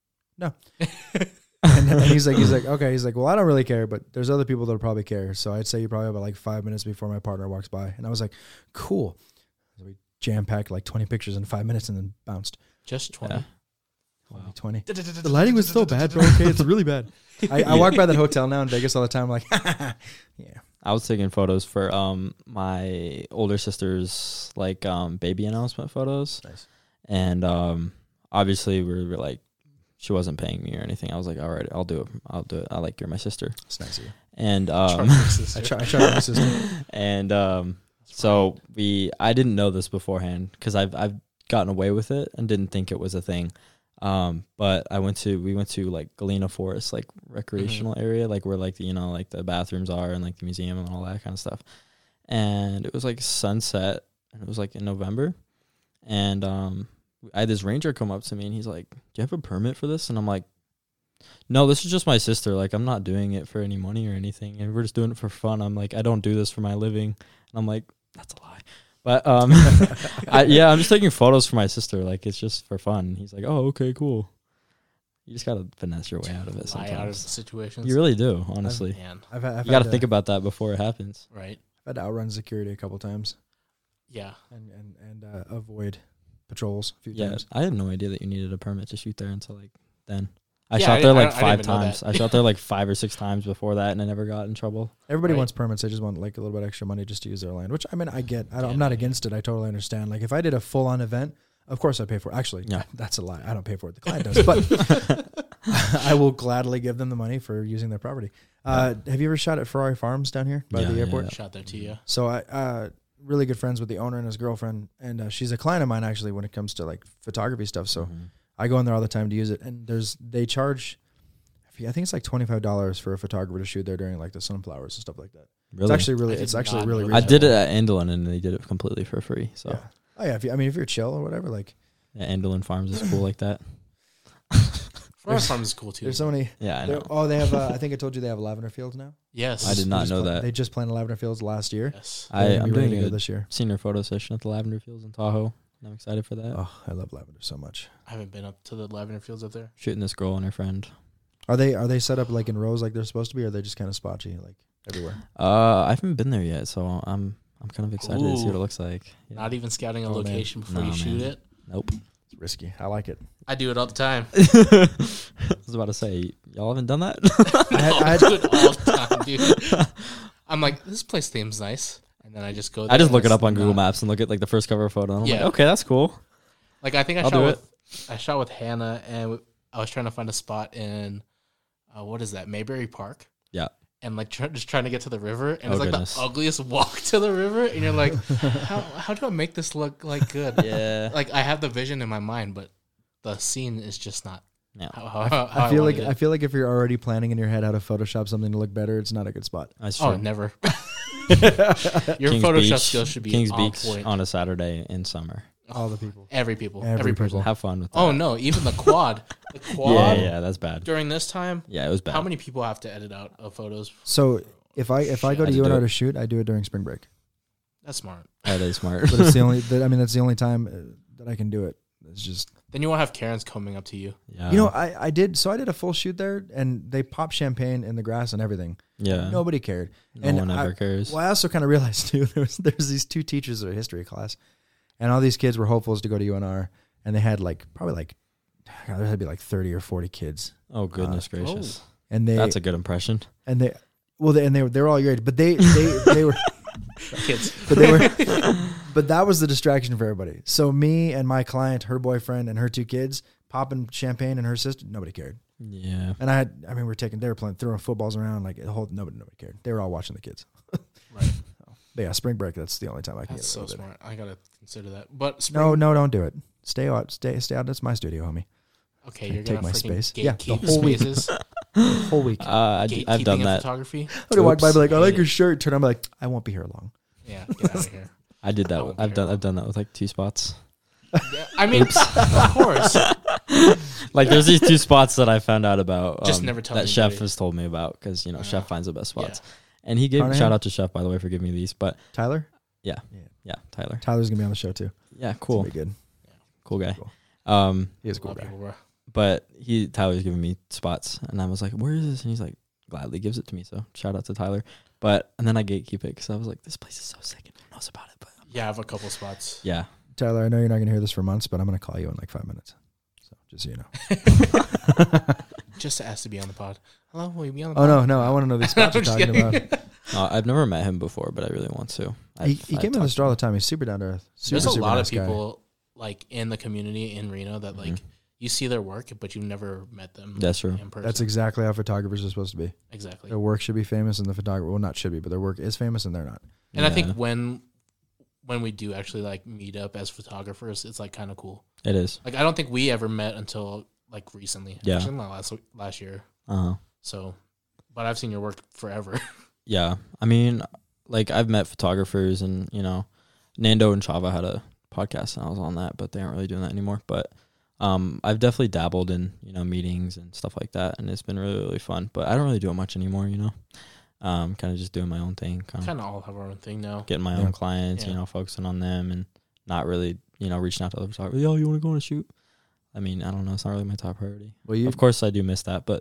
A: and he's like, okay. He's like, well, I don't really care, but there's other people that'll probably care. So I'd say you probably have about like 5 minutes before my partner walks by. And I was like, cool. So we jam-packed like 20 pictures in 5 minutes and then bounced.
B: Just 20.
C: Yeah.
A: Only
C: Wow.
A: 20. The lighting was so bad, bro. Okay, it's really bad. I walk by that hotel now in Vegas all the time. I'm like, yeah.
C: I was taking photos for my older sister's like baby announcement photos.
A: Nice.
C: And obviously we were like, she wasn't paying me or anything. I was like, all right, I'll do it. I like, you're my sister.
A: It's nice of you.
C: And
A: I try my sister.
C: and so I didn't know this beforehand because I've gotten away with it and didn't think it was a thing. But we went to like Galena Forest, like recreational area, like where like the, like the bathrooms are and like the museum and all that kind of stuff. And it was like sunset and it was like in November. And I had this ranger come up to me and he's like, "Do you have a permit for this?" And I'm like, "No, this is just my sister. Like, I'm not doing it for any money or anything. And we're just doing it for fun." I'm like, "I don't do this for my living." And I'm like, "That's a lie." But I'm just taking photos for my sister. Like, it's just for fun. He's like, "Oh, okay, cool." You just gotta finesse your way out of it
B: Lie out of
C: sometimes.
B: situations.
C: You really do, honestly.
B: Man,
A: I've
C: You got to think about that before it happens.
B: right?
A: I've had to outrun security a couple times
B: Yeah.
A: and avoid patrols a few
C: Yeah,
A: times.
C: I had no idea that you needed a permit to shoot there until like then. I
B: Yeah,
C: shot
B: I
C: there
B: didn't-
C: like
B: I didn't
C: 5
B: even know
C: times.
B: that.
C: I shot there like 5 or 6 times before that, and I never got in trouble.
A: Everybody
B: Right.
A: wants permits. They just want like a little bit extra money just to use their land, which I mean, I get.
B: Yeah,
A: I'm not
B: yeah.
A: against it. I totally understand. Like if I did a full on event, of course I'd pay for it. Actually,
C: Yeah.
A: that's a lie. I don't pay for it. The client does, but I will gladly give them the money for using their property. Have you ever shot at Ferrari Farms down here by
C: Yeah,
A: the
C: yeah,
A: airport?
C: yeah.
B: Shot there too, yeah.
A: So I really good friends with the owner and his girlfriend, and she's a client of mine actually when it comes to like photography stuff. So
C: Mhm.
A: I go in there all the time to use it, and they charge, I think it's like $25 for a photographer to shoot there during like the sunflowers and stuff like that.
C: Really?
A: It's actually
B: I
A: really,
B: did
A: it's actually
B: not
A: really.
B: know
C: I
B: that.
C: did it at Andelin, and they did it completely for free. So
A: Yeah. Oh yeah, if you're chill or whatever, like
C: yeah, Andelin Farms is cool like that.
B: Florida Farm is cool too.
A: there's so many.
C: Yeah, I know.
A: Oh, they have. I think I told you they have lavender fields now.
B: Yes.
C: I did not
A: They just
C: know
A: pla-
C: that.
A: They just planted lavender fields last year.
B: Yes.
A: They're gonna
C: I'm
A: be ready
C: doing
A: to
C: a
A: go this year.
C: senior photo session at the Lavender Fields in Tahoe, and I'm excited for that.
A: Oh, I love lavender so much.
B: I haven't been up to the lavender fields up there.
C: Shooting this girl and her friend.
A: Are they set up like in rows like they're supposed to be, or are they just kind of spotchy like everywhere?
C: I haven't been there yet, so I'm kind of excited to see what it
B: Ooh.
C: looks like. Yeah.
B: Not even scouting a
A: Oh, man.
B: location before
C: No,
B: you shoot
C: man.
B: it.
C: Nope.
A: It's risky. I like it.
B: I do it all the time.
C: I was about to say, y'all haven't done that?
A: I
B: do it all the time, dude. I'm like, this place seems nice, and then I just go there.
C: I just
B: and
C: look it
B: it's
C: up on Google
B: not.
C: Maps and look at like the first cover photo, and I'm like,
B: Yeah.
C: okay, that's cool.
B: Like I think
C: I'll do
B: I shot with Hannah, and I was trying to find a spot in what is that, Mayberry Park?
C: Yeah.
B: And like just trying to get to the river, and
C: Oh,
B: it's like
C: goodness.
B: the ugliest walk to the river, and you're like, how do I make this look like good?
C: Yeah.
B: Like I have the vision in my mind, but the scene is just not.
C: Yeah.
B: How
A: I feel like
B: wanted
A: I
B: it.
A: feel like if you're already planning in your head how to Photoshop something to look better, it's not a good spot.
C: That's
B: Oh,
C: true.
B: never. Your
C: Kings
B: Photoshop
C: Beach,
B: skills should be
C: Kings
B: on
C: Beach
B: point.
C: on a Saturday in summer.
A: All the people.
B: Every people.
A: Every
B: Every
A: people.
B: person.
C: Have fun with that.
B: Oh no, even the quad. The
C: Yeah,
B: quad
C: yeah, that's bad.
B: during this time.
C: Yeah, it was bad.
B: How many people have to edit out of photos?
A: So if I go to
C: Shit.
A: UNR to shoot, I do it during spring break.
B: That's smart.
C: That is smart.
A: But it's the only. That's the only time that I can do it. It's just
B: Then you won't have Karens coming up to you.
C: Yeah.
A: you know I did a full shoot there and they popped champagne in the grass and everything.
C: Yeah.
A: Nobody cared.
C: No
A: and
C: one ever cares.
A: Well, I also kind of realized too there's these two teachers at a history class, and all these kids were hopefuls to go to UNR, and they had probably there had to be 30 or 40 kids,
C: Oh goodness gracious.
A: and
C: That's a good impression.
A: they were all your age, but they were.
B: Kids.
A: But that was the distraction for everybody. So me and my client, her boyfriend and her two kids, popping champagne and her sister, nobody cared.
C: Yeah.
A: And they were playing, throwing footballs around, nobody cared. They were all watching the kids.
B: Right.
A: But yeah, spring break, that's the only time I can
B: That's
A: get
B: so
A: away with
B: smart. I gotta consider that. But
A: it.
B: spring,
A: No, don't do it. Stay out. That's my studio, homie.
B: Okay, you're
A: Take
B: gonna
A: my
B: freaking
A: space. Yeah, the
B: gatekeep
A: whole week.
B: spaces.
A: Whole week.
C: I've
B: Gatekeeping
C: done
B: of
C: that.
B: Photography.
A: I would walk by and be like, I
B: Oops.
A: like your shirt. Turn on, be like, I won't be here long.
B: Yeah, get out of here.
C: I did
B: I
C: that.
B: won't be
C: I've
B: here
C: done that with 2 spots.
B: Yeah, I mean, of course.
C: Like there's these 2 spots that I found out about.
B: Just never tell
C: that Chef
B: anybody.
C: has told me about because Chef finds the best spots.
B: Yeah.
C: And he gave
A: Carnahan?
C: shout out to Chef by the way for giving me these. But
A: Tyler?
C: yeah, Tyler.
A: Tyler's going to be on the show too.
C: Yeah,
A: It's
C: cool,
A: gonna be good.
C: cool guy.
A: Cool. He is a
B: A
A: cool
B: lot of
A: guy.
B: people were.
C: But Tyler's giving me spots, and I was like, "Where is this?" And he's like, gladly gives it to me. So shout out to Tyler. And then I gatekeep it because I was like, "This place is so sick, and no one knows about it." But I'm
B: Yeah, I have a couple spots.
C: Yeah.
A: Tyler, I know you're not gonna hear this for months, but I'm gonna call you in like 5 minutes. So just so you know.
B: Just to ask to be on the pod. Hello, will you be on the pod?
A: Oh no, I want to know these spots you're talking about.
C: I've never met him before, but I really want to.
A: He came in the store all the time. He's super down to earth.
B: There's a lot
A: nice
B: of people like in the community in Reno that like you see their work, but you've never met them.
C: That's true.
B: In person.
A: That's exactly how photographers are supposed to be.
B: Exactly.
A: Their work should be famous, and the photographer, well, not should be, but their work is famous, and they're not.
B: And I think when we do actually like meet up as photographers, it's like kind of cool.
C: It is.
B: Like I don't think we ever met until like recently.
C: Yeah.
B: Actually, not last year. So, but I've seen your work forever.
C: Yeah. I mean, like I've met photographers, and Nando and Chava had a podcast, and I was on that, but they aren't really doing that anymore. But I've definitely dabbled in meetings and stuff like that, and it's been really, really fun. But I don't really do it much anymore. Kind of just doing my own thing.
B: Kind of all have our own thing now.
C: Getting my own clients, focusing on them, and not really, reaching out to other photographers. Yo, you want to go on a shoot? I mean, I don't know. It's not really my top priority. Well, of course, I do miss that, but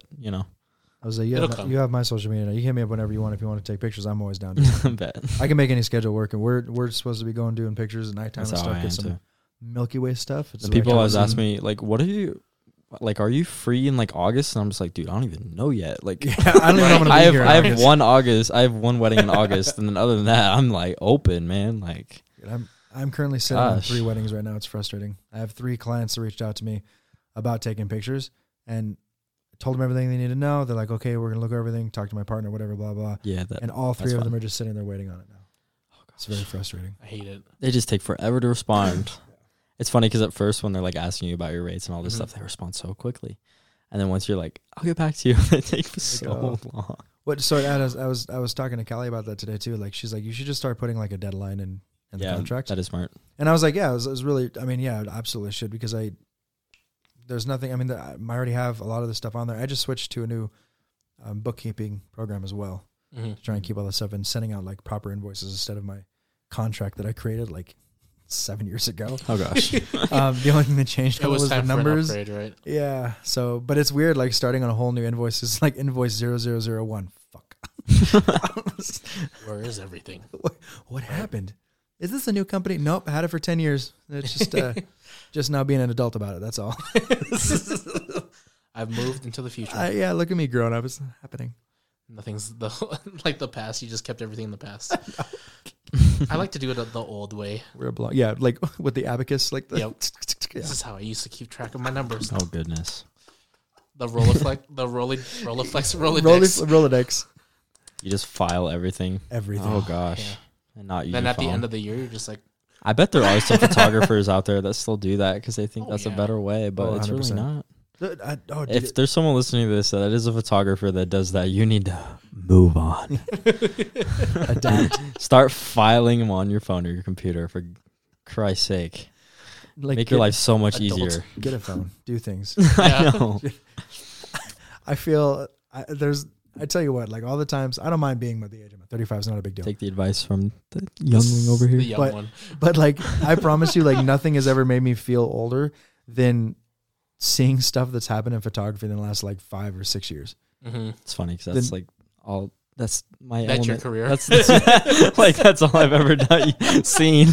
A: I was like, you have my social media now. You hit me up whenever you want. If you want to take pictures, I'm always down to
C: bet.
A: I can make any schedule work, and we're supposed to be going doing pictures at nighttime and stuff. Get some
C: too.
A: Milky Way stuff.
C: And people always ask me, like, what are you, like, are you free in like August? And I'm just like, dude, I don't even know yet. Like,
A: I don't even know I'm gonna be here in
C: August. I have one wedding in August, and then other than that, I'm like open, man. Like,
A: I'm currently sitting on 3 weddings right now. It's frustrating. I have 3 clients that reached out to me about taking pictures, and told them everything they need to know. They're like, okay, we're going to look at everything, talk to my partner, whatever, blah, blah.
C: Yeah.
A: And all 3 of them are just sitting there waiting on it now. Oh, it's very frustrating.
B: I hate it.
C: They just take forever to respond. It's funny because at first when they're like asking you about your rates and all this stuff, they respond so quickly. And then once you're like, I'll get back to you, they take so long.
A: So I was talking to Callie about that today too. Like, she's like, you should just start putting like a deadline in the contract.
C: That is smart.
A: And I was like, yeah, it was really, I mean, yeah, absolutely should, because there's nothing, I mean, I already have a lot of this stuff on there. I just switched to a new bookkeeping program as well to try and keep all this stuff and sending out like proper invoices instead of my contract that I created like 7 years ago.
C: Oh gosh.
A: The only thing that changed was the numbers.
B: Upgrade, right?
A: Yeah. So, but it's weird, like starting on a whole new invoice is like invoice 0001. Fuck.
B: Where is everything?
A: What happened? Is this a new company? Nope. I had it for 10 years. It's just now being an adult about it. That's all.
B: I've moved into the future.
A: Yeah. Look at me growing up. It's happening.
B: Nothing's like the past. You just kept everything in the past. I like to do it the old way.
A: Yeah, like with the abacus, like the.
B: Yep. This is how I used to keep track of my numbers.
C: Oh goodness.
B: The Rolleiflex,
A: Rolodex.
C: You just file everything.
A: Oh
C: gosh.
B: Yeah.
C: And not use
B: then
C: your
B: at
C: phone.
B: the end of the year, you're just like.
C: I bet there are some photographers out there that still do that because they think that's a
B: yeah.
C: better way, but it's really not. If there's someone listening to this that is a photographer that does that, you need to move on. Start filing them on your phone or your computer, for Christ's sake. Make your life so much easier.
A: Get a phone. Do things.
C: I know.
A: I feel I tell you what, like all the times, I don't mind being with the age. I'm at 35 is not a big deal.
C: Take the advice from the youngling over here.
B: The young one.
A: But like, I promise you, like nothing has ever made me feel older than seeing stuff that's happened in photography in the last like 5 or 6 years.
B: Mm-hmm.
C: It's funny because that's like all. That's my
B: That's
C: element.
B: your career.
C: That's like that's all I've ever seen.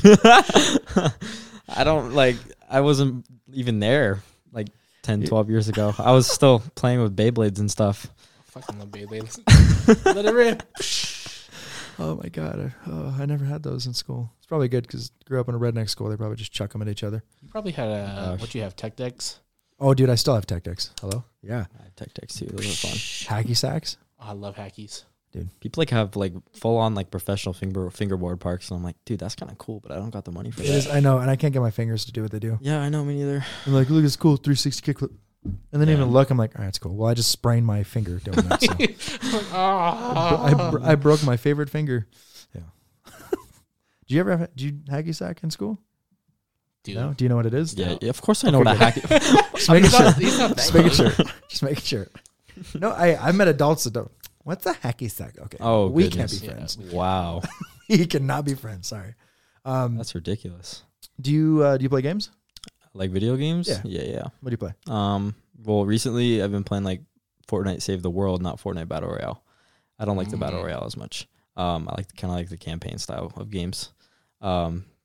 C: I wasn't even there like 10, 12 years ago. I was still playing with Beyblades and stuff.
B: Fucking love Beyblades. Let it rip.
A: Oh my God. I never had those in school. It's probably good because I grew up in a redneck school. They probably just chuck them at each other.
B: You probably had what you have, Tech Decks?
A: Oh, dude, I still have Tech Decks. Hello? Yeah.
C: I have Tech Decks too. Those are fun.
A: Hacky sacks?
B: Oh, I love hackies.
A: Dude.
C: People like have like full on like professional fingerboard parks, and I'm like, dude, that's kind of cool, but I don't got the money for that.
A: I know, and I can't get my fingers to do what they do.
C: Yeah, I know, me neither.
A: I'm like, look, it's cool, 360 kickflip. And then even look, I'm like, all right, it's cool. Well, I just sprained my finger doing that. So. I broke my favorite finger. Yeah. Do you hacky sack in school?
B: Dude.
A: No? Do you know what it is?
C: Yeah, of course I know what a hacky.
A: Just making sure. Just making sure. No, I met adults that don't. What's a hacky sack? Okay.
C: Oh,
A: we
C: goodness.
A: can't be friends.
C: Yeah. Wow.
A: We cannot be friends. Sorry.
C: That's ridiculous.
A: Do you play games?
C: Like video games?
A: Yeah.
C: Yeah.
A: What do you play?
C: Well, recently I've been playing like Fortnite Save the World, not Fortnite Battle Royale. I don't like the Battle Royale as much. I kind of like the campaign style of games. The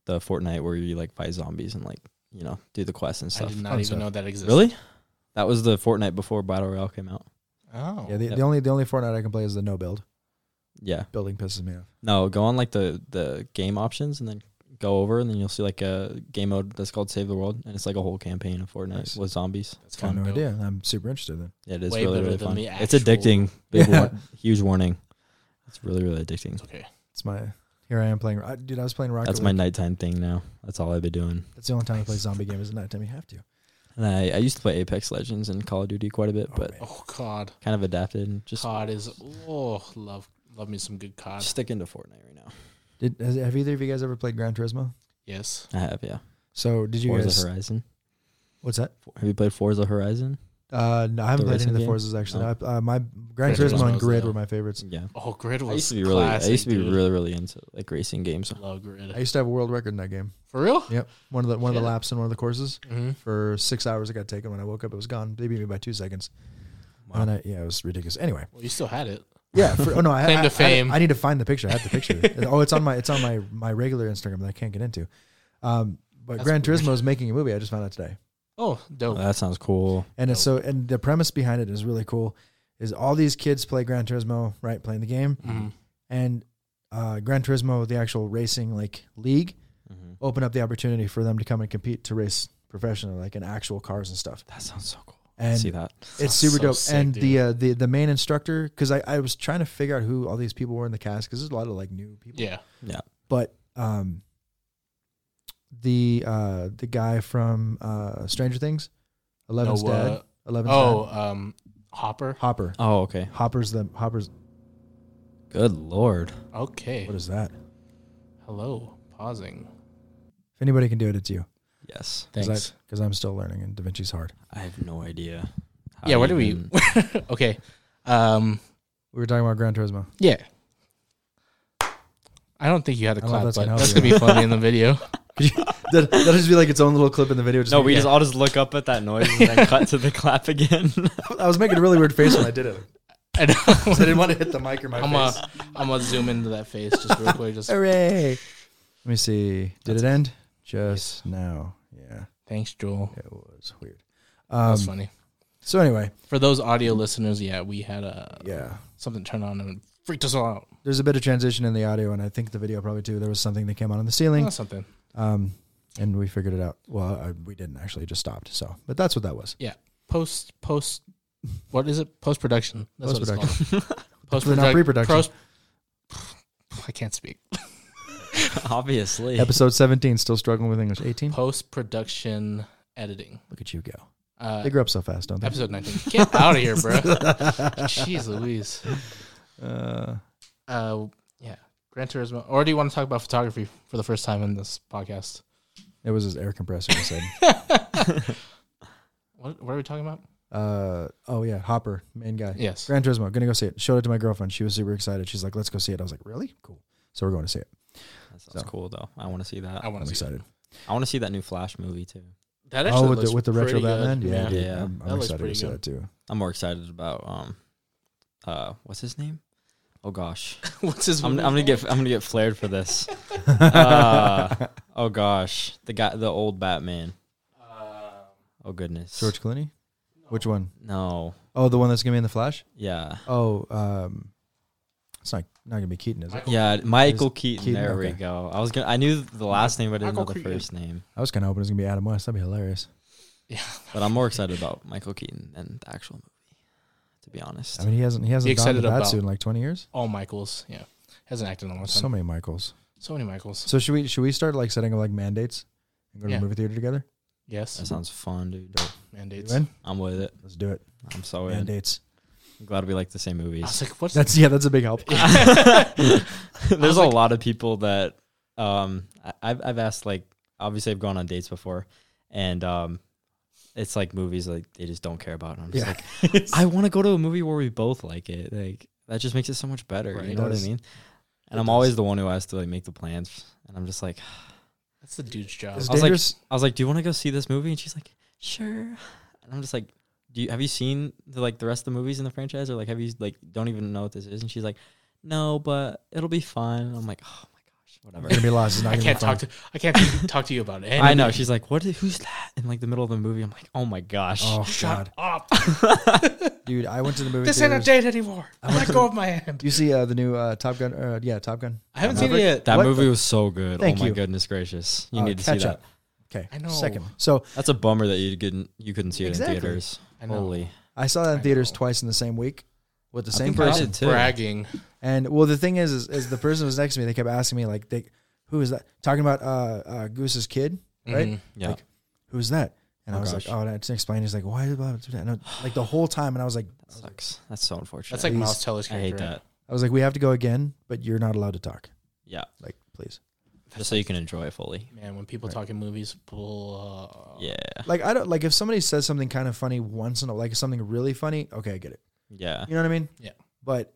C: the Fortnite where you like fight zombies and like do the quests and
B: I
C: stuff.
B: did not
A: Fun
B: even
A: stuff.
B: know that existed.
C: Really? That was the Fortnite before Battle Royale came out.
B: Oh.
A: Yeah, the
C: Yep.
A: the only Fortnite I can play is the no build.
C: Yeah.
A: Building pisses me off.
C: No, go on like the game options and then go over and then you'll see like a game mode that's called Save the World and it's like a whole campaign of Fortnite
A: Nice.
C: with zombies.
B: That's
A: I have
B: fun.
A: no
B: dope.
A: idea. I'm super interested then.
C: Yeah, it is
B: Way
C: really
B: better
C: really
B: than
C: fun.
B: the
C: It's
B: actual-
C: addicting.
A: Yeah.
C: Huge warning. It's really really addicting.
B: It's okay.
A: It's here I am playing. Dude, I was playing Rocket
C: That's
A: League.
C: my nighttime thing now. That's all I've been doing.
A: That's the only time I play zombie games at nighttime. You have to.
C: And I used to play Apex Legends and Call of Duty quite a bit, but
A: man.
B: Oh, COD.
C: kind of adapted and just
B: COD is love me some good COD.
C: sticking to Fortnite right now.
A: Have either of you guys ever played Gran Turismo?
B: Yes.
C: I have, yeah.
A: So did you
C: Forza
A: guys?
C: Horizon.
A: What's that?
C: Have you played Forza Horizon?
A: No, I haven't
C: The
A: played any
C: racing
A: of the
C: game?
A: Forzas actually.
C: No.
A: My Gran
B: Gran
A: Turismo and
B: Turismo's
A: Grid
B: the-
A: were my favorites.
C: Yeah.
B: Oh, Grid was
C: I used to be really
B: classic, dude.
C: really into like racing games.
B: Love Grid.
A: I used to have a world record in that game.
B: For real?
A: Yep, one of the
B: Shit.
A: laps in one of the courses
B: Mm-hmm.
A: for 6 hours. It got taken. When I woke up, it was gone. They beat me by 2 seconds.
B: Wow.
A: And it was ridiculous. Anyway,
B: Well, you still had it.
A: yeah. No,
B: Claim to fame.
A: I need to find the picture. I have the picture. It's on my regular Instagram that I can't get into. But
B: That's
A: Gran
B: weird.
A: Turismo is making a movie. I just found out today.
B: Oh, dope.
C: That sounds cool.
A: And and the premise behind it is really cool. Is all these kids play Gran Turismo, right? Playing the game,
B: Mm-hmm.
A: and Gran Turismo, the actual racing like league, open up the opportunity for them to come and compete to race professionally, like in actual cars and stuff.
C: That sounds so cool.
A: And
C: See that?
A: it's
B: Sounds
A: super
B: so
A: dope.
B: sick,
A: And
B: dude.
A: the main instructor, because I was trying to figure out who all these people were in the cast, because there's a lot of like new people.
B: Yeah.
C: Yeah.
A: But the guy from Stranger Things, Eleven's dad. Eleven's dad.
B: Hopper.
A: Hopper.
C: Oh, okay.
A: Hopper's.
C: Good Lord.
B: Okay.
A: What is that?
B: Hello. Pausing.
A: If anybody can do it, it's you.
C: Yes.
B: Thanks.
A: Because I'm still learning, and DaVinci's hard.
C: I have no idea.
B: Yeah, where do we?
C: even-
B: Okay.
A: We were talking about Gran Turismo.
B: Yeah. I don't think you had a
A: I don't know if
B: clap,
A: that's
B: but
A: gonna help
B: that's
A: you.
B: gonna be funny in the video.
A: That'll just be like its own little clip in the video. Just
C: No,
A: me,
C: we
A: yeah.
C: I'll just look up at that noise and then cut to the clap again.
A: I was making a really weird face when I did it.
B: I know.
A: 'Cause I didn't want to hit the mic or my
B: I'm
A: face.
B: gonna zoom into that face just real quick. Just
A: Hooray! Let me see. Did it end? Just now. Yeah,
B: thanks, Joel.
A: it was weird.
B: That's funny.
A: So anyway,
B: For those audio listeners, yeah, we had something turn on and freaked us all out.
A: there's a bit of transition in the audio, and I think the video probably too. There was something that came on the ceiling,
B: That's something.
A: and we figured it out. Well, we didn't actually; it just stopped. So, but that's what that was.
B: Post. What is it? Post production. That's what it's called. Post
A: Not pre-production.
B: I can't speak.
C: Obviously.
A: Episode 17, still struggling with English. 18.
B: Post production editing.
A: Look at you go.
B: Uh,
A: They grow up so fast, don't they?
B: episode 19. Get out of here, bro. Jeez Louise. Yeah. Gran Turismo. Or do you want to talk about photography for the first time in this podcast?
A: It was his air compressor. He said.
B: What are we talking about?
A: Oh yeah, Hopper, main guy.
B: Yes.
A: Gran Turismo. Gonna go see it. Showed it to my girlfriend. She was super excited. She's like, "Let's go see it." I was like, "Really? Cool." So we're going to see it.
C: That sounds cool though. I want to see that.
B: I want
A: I'm
B: to see
A: excited.
C: I want to see that new Flash movie too.
B: that. Actually
A: Oh,
B: looks
A: with the retro
B: pretty good.
A: Batman. Yeah, dude,
C: Yeah.
A: I'm
B: That looks
A: excited to
B: pretty
A: see
B: good.
A: that too.
C: I'm more excited about what's his name? Oh gosh.
B: What's his?
C: I'm
B: movie
C: gonna
B: called?
C: get flared for this. Oh gosh. The old Batman. Oh goodness.
A: George Clooney. Which one?
C: No.
A: Oh, the one that's gonna be in the Flash.
C: Yeah.
A: Oh, it's not gonna be Keaton, is it?
C: Yeah, Michael
A: Is
C: Keaton.
A: Keaton?
C: There we
A: Okay.
C: go. I knew the last name, but I didn't know
B: Michael
C: the
B: Keaton.
C: first name.
A: I was kind of hoping it was gonna be Adam West. That'd be hilarious.
B: Yeah.
C: But I'm more excited about Michael Keaton than the actual movie, to be honest.
A: I mean, he hasn't
B: You
A: donned the
B: excited
A: bat
B: about-
A: suit in like 20 years.
B: All Michaels. Yeah. Hasn't acted in a long time.
A: So many Michaels.
B: So many Michaels.
A: So should we start like setting up like mandates and go to
B: Yeah.
A: the movie theater together?
B: Yes.
C: That sounds fun, dude.
B: Mandates.
A: You in?
C: I'm with it.
A: Let's do it.
C: I'm so in.
A: Mandates.
C: I'm glad we like the same
B: I
C: movies.
B: was like, what's
A: That's a big help.
C: There's a
B: like-
C: lot of people that I've asked, like, obviously I've gone on dates before, and it's like movies like they just don't care about. And I'm just like, I want to go to a movie where we both like it. Like that just makes it so much better.
B: Right.
C: You
A: It
C: know what I
A: does.
C: mean? And
A: It
C: I'm
A: does.
C: always the one who has to like make the plans, and I'm just like,
B: That's the dude's job.
A: It's
C: I was like-
A: dangerous.
C: I was like, do you want to go see this movie? And she's like, sure. And I'm just like, have you seen the rest of the movies in the franchise, or like have you like don't even know what this is? And she's like, no, but it'll be fun. And I'm like, oh my whatever.
A: You're gonna be lost. It's not
B: I
A: gonna
B: can't
A: be fun.
B: talk to you about it.
C: I know. She's like, who's that? In like the middle of the movie, I'm like, oh my gosh.
A: Oh
B: Shut
A: God,
B: up.
A: dude! I went to the movie.
B: This ain't a
A: theaters.
B: date anymore. Let go of my hand.
A: Do you see the new Top Gun? Yeah, Top Gun.
B: I haven't
A: Maverick?
B: seen it yet.
C: That
A: What
C: movie
A: the-
C: was so good.
A: Thank
C: oh my
A: you.
C: goodness gracious. You need to see
A: catch
C: that.
A: up. Okay,
B: I know.
A: Second. So
C: That's a bummer that you couldn't see it
A: Exactly.
C: in theaters.
B: I know.
C: Holy.
A: I saw that in
B: I
A: theaters
B: know.
A: twice in the same week with the
C: I
A: same
C: think I
A: person.
C: did too.
B: Bragging.
A: And well, the thing is the person who was next to me. They kept asking me like, "Who is that?" Talking about Goose's kid, right?
B: Mhm.
C: Yeah.
A: Like, who's that? And
C: Oh,
A: I was
C: gosh.
A: like, "Oh," and I had to explain. He's like, "Why?" And like the whole time, and I was like,
C: That sucks. That's so unfortunate.
B: That's like
A: Please.
B: Miles Teller's
C: I hate
B: character.
C: that.
A: I was like, "We have to go again, but you're not allowed to talk.
C: Yeah.
A: Like, please."
C: Just so you can enjoy it fully.
B: Man, when people
A: Right.
B: talk in movies,
C: Yeah.
A: Like, I don't like if somebody says something kind of funny once in a like something really funny. Okay, I get it.
C: Yeah.
A: You know what I mean?
B: Yeah.
A: But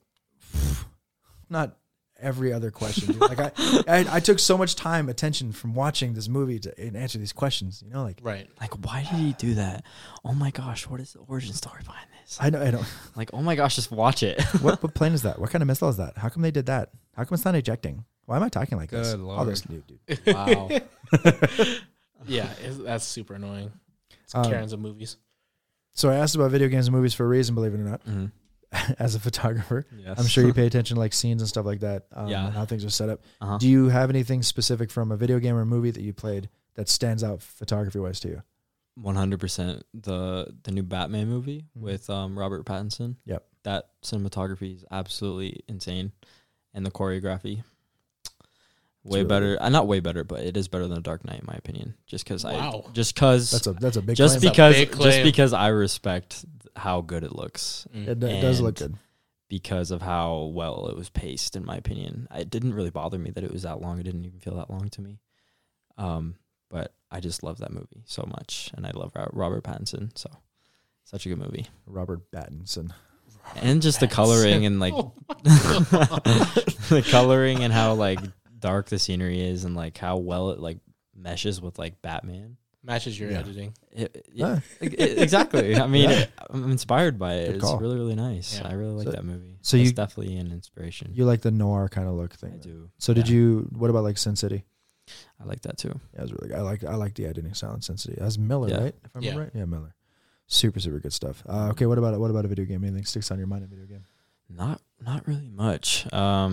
A: not every other question. Dude. Like I took so much attention from watching this movie to answer these questions. You know, like
B: Right.
C: Like, why did he do that? Oh my gosh, what is the origin story behind this?
A: I don't.
C: Like, oh my gosh, just watch it.
A: What plane is that? What kind of missile is that? How come they did that? How come it's not ejecting? Why am I talking like this?
C: Good
A: All
C: Lord.
A: this dude.
C: Wow.
B: Yeah, that's super annoying. It's
A: Um,
B: Karens of movies.
A: So I asked about video games and movies for a reason, believe it or not.
C: Mhm.
A: As a photographer,
C: Yes.
A: I'm sure you pay attention to like scenes and stuff like that.
C: Yeah.
A: And how things are set up.
C: Uh-huh.
A: Do you have anything specific from a video game or movie that you played that stands out photography wise to you?
C: 100%. The new Batman movie
A: Mhm.
C: with Robert Pattinson.
A: Yep.
C: That cinematography is absolutely insane, and the choreography way
A: really
C: better. Not way better, but it is better than The Dark Knight in my opinion. Just because
B: Wow.
A: That's a big
C: just
A: claim.
C: because
B: big claim.
C: I respect how good it looks
B: Mm.
A: It does look
C: and
A: good.
C: because of how well it was paced. In my opinion, it didn't really bother me that it was that long. It didn't even feel that long to me. But I just love that movie so much, and I love Robert Pattinson. So such a good movie,
A: Robert Pattinson.
C: and just the coloring and like
B: Oh my God.
C: the coloring and how like dark the scenery is, and like how well it like meshes with like Batman.
B: Matches your
A: Yeah.
B: editing.
A: Yeah.
C: Exactly. I mean,
A: Yeah.
C: I'm inspired by it.
A: Good
C: It's
A: call.
C: really, really nice.
B: Yeah.
C: I really like
A: So-
C: that movie.
A: so
C: It's
A: you-
C: definitely an inspiration.
A: You like the noir kind of look
C: I
A: thing.
C: do.
A: So did
C: Yeah.
A: you? What about like Sin City?
C: I like that too.
A: Yeah, it was really good. I like the editing style in Sin City. That's Miller,
C: Yeah.
A: right? If I remember
B: Yeah.
A: right. Yeah, Miller. Super good stuff. Okay, what about a video game? Anything sticks on your mind in a video game?
C: Not really much.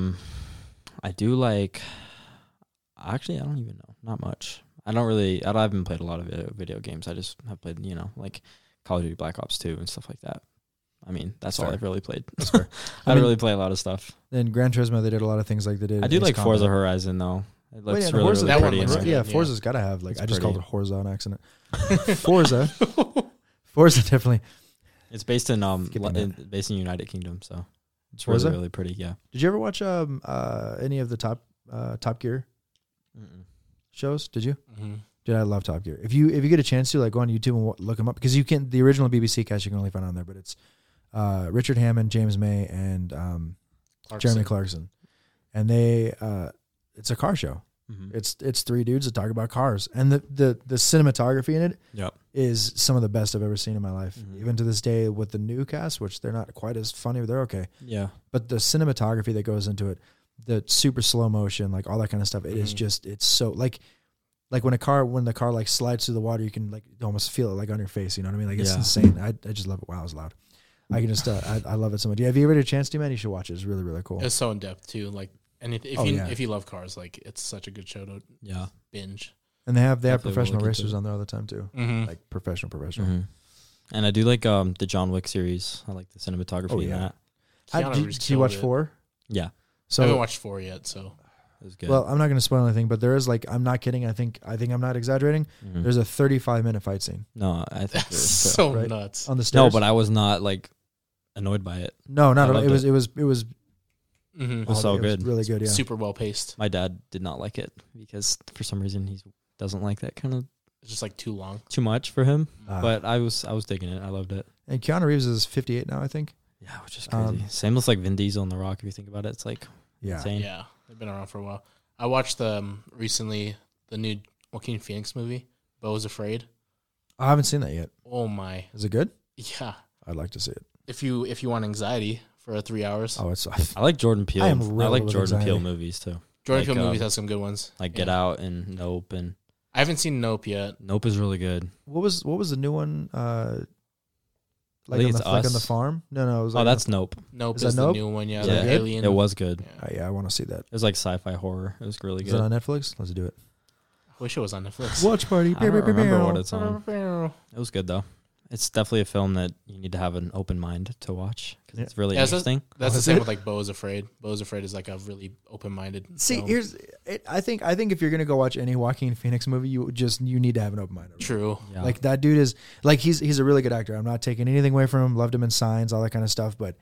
C: I do like. Actually, I don't even know. Not much. I haven't played a lot of video games. I just have played, like Call of Duty Black Ops 2 and stuff like that. I mean, that's all
A: Fair.
C: I've really played.
A: That's fair.
C: I
A: I
C: don't
A: mean-
C: really play a lot of stuff.
A: In Gran Turismo, they did a lot of things like they did.
C: I do
A: Ace
C: like Forza
A: Combat.
C: Horizon though. It
A: Well,
C: looks
A: yeah,
C: really,
A: Forza,
C: really
B: that one
C: pretty.
B: looks
C: and
B: good.
A: yeah,
B: Yeah.
A: Forza's got to have like
C: It's
A: I just called
C: pretty.
A: it Forza on accident. Forza, Forza definitely.
C: It's based in
A: Skipping that.
C: based in United Kingdom, so it's
A: Forza?
C: really, really pretty. Yeah.
A: Did you ever watch any of the Top Gear
C: Mm-mm.
A: shows? Did you?
B: Mm-hmm.
A: Dude, I love Top Gear. If you get a chance to, like, go on YouTube and look them up, because you can. The original BBC cast you can only find on there, but it's Richard Hammond, James May, and Jeremy Clarkson, and they it's a car show.
C: Mm-hmm.
A: It's three dudes that talk about cars, and the cinematography in it
C: Yep.
A: is some of the best I've ever seen in my life.
C: Mhm.
A: Even to this day, with the new cast, which they're not quite as funny, but they're okay.
C: Yeah.
A: But the cinematography that goes into it, the super slow motion, like all that kind of stuff, it is
B: Mhm.
A: just, it's so like when the car like slides through the water, you can like almost feel it like on your face. You know what I mean? Like it's
C: Yeah.
A: insane. I just love it. Wow, it was loud. I can just I love it so much. Have you ever had a chance to, man? You should watch it. It's really, really cool.
B: It's so in depth too. Like, and if
A: Oh,
B: you
A: yeah.
B: if you love cars, like it's such a good show to
C: Yeah.
B: binge.
A: And they have
C: Definitely will
A: professional
C: look into
A: racers
C: it.
A: on there all the time too.
B: Mm-hmm.
A: Like professional.
C: Mhm. And I do like the John Wick series. I like the cinematography
A: Oh,
C: in
A: yeah.
C: that.
A: Did you watch 4?
C: Yeah.
B: I haven't
A: So
B: watched 4 yet, so
C: It was good.
A: well, I'm not going to spoil anything, but there is like, I'm not kidding. I think I'm not exaggerating.
C: Mhm.
A: There's a 35-minute fight scene
C: No, I think
B: that's
C: it was good.
B: so
A: right?
B: nuts.
A: on the stairs.
C: No, but I was not like annoyed by it.
A: no, not
C: I
A: at all.
C: loved
A: It was
B: Mm-hmm.
C: It was so good.
A: really good. Yeah.
B: Super well paced.
C: My dad did not like it because for some reason he doesn't like that kind of
B: It's just like too long.
C: too much for him.
A: Ah.
C: But I was digging it. I loved it.
A: And Keanu Reeves is 58 now, I think.
C: Yeah, which is crazy.
A: Um,
C: Same with like Vin Diesel and The Rock. If you think about it, it's like
A: Yeah.
C: insane.
B: Yeah, they've been around for a while. I watched recently the new Joaquin Phoenix movie, Beau is Afraid.
A: I haven't seen that yet.
B: Oh my,
A: Is it good?
B: yeah.
A: I'd like to see it.
B: If you want anxiety for 3 hours,
A: Oh, it's
C: I like Jordan Peele.
A: I am
C: I
A: riddled
C: like
A: with
C: Jordan
A: anxiety.
C: Peele movies too.
B: Jordan
C: Like,
B: Peele movies has some good ones.
C: Like Get Out and Nope, and
B: I haven't seen Nope yet.
C: Nope is really good.
A: What was the new one?
C: think it's
A: like on
C: Us.
A: the farm? No, it was like
C: That's Nope.
B: Nope
A: Is
B: is,
A: that
B: the
A: Nope?
B: new one. Yeah,
C: Yeah.
B: the alien.
C: It was good.
B: Yeah.
A: yeah, I want to see that.
C: It was like sci-fi horror. It was really
A: Is
C: good.
A: it on Netflix? Let's do it.
B: I wish it was on Netflix.
A: Watch party.
C: I don't remember what it's on. It was good though. It's definitely a film that you need to have an open mind to watch because
A: Yeah.
C: it's really
B: Yeah,
C: interesting.
B: That's
A: Oh,
B: the
A: is
B: same
A: it?
B: with like Beau is Afraid. Beau is Afraid is like a really open-minded.
A: See,
B: film.
A: here's I think if you're gonna go watch any Joaquin Phoenix movie, you need to have an open mind.
B: True.
C: Yeah.
A: Like that dude is like he's a really good actor. I'm not taking anything away from him. Loved him in Signs, all that kind of stuff. But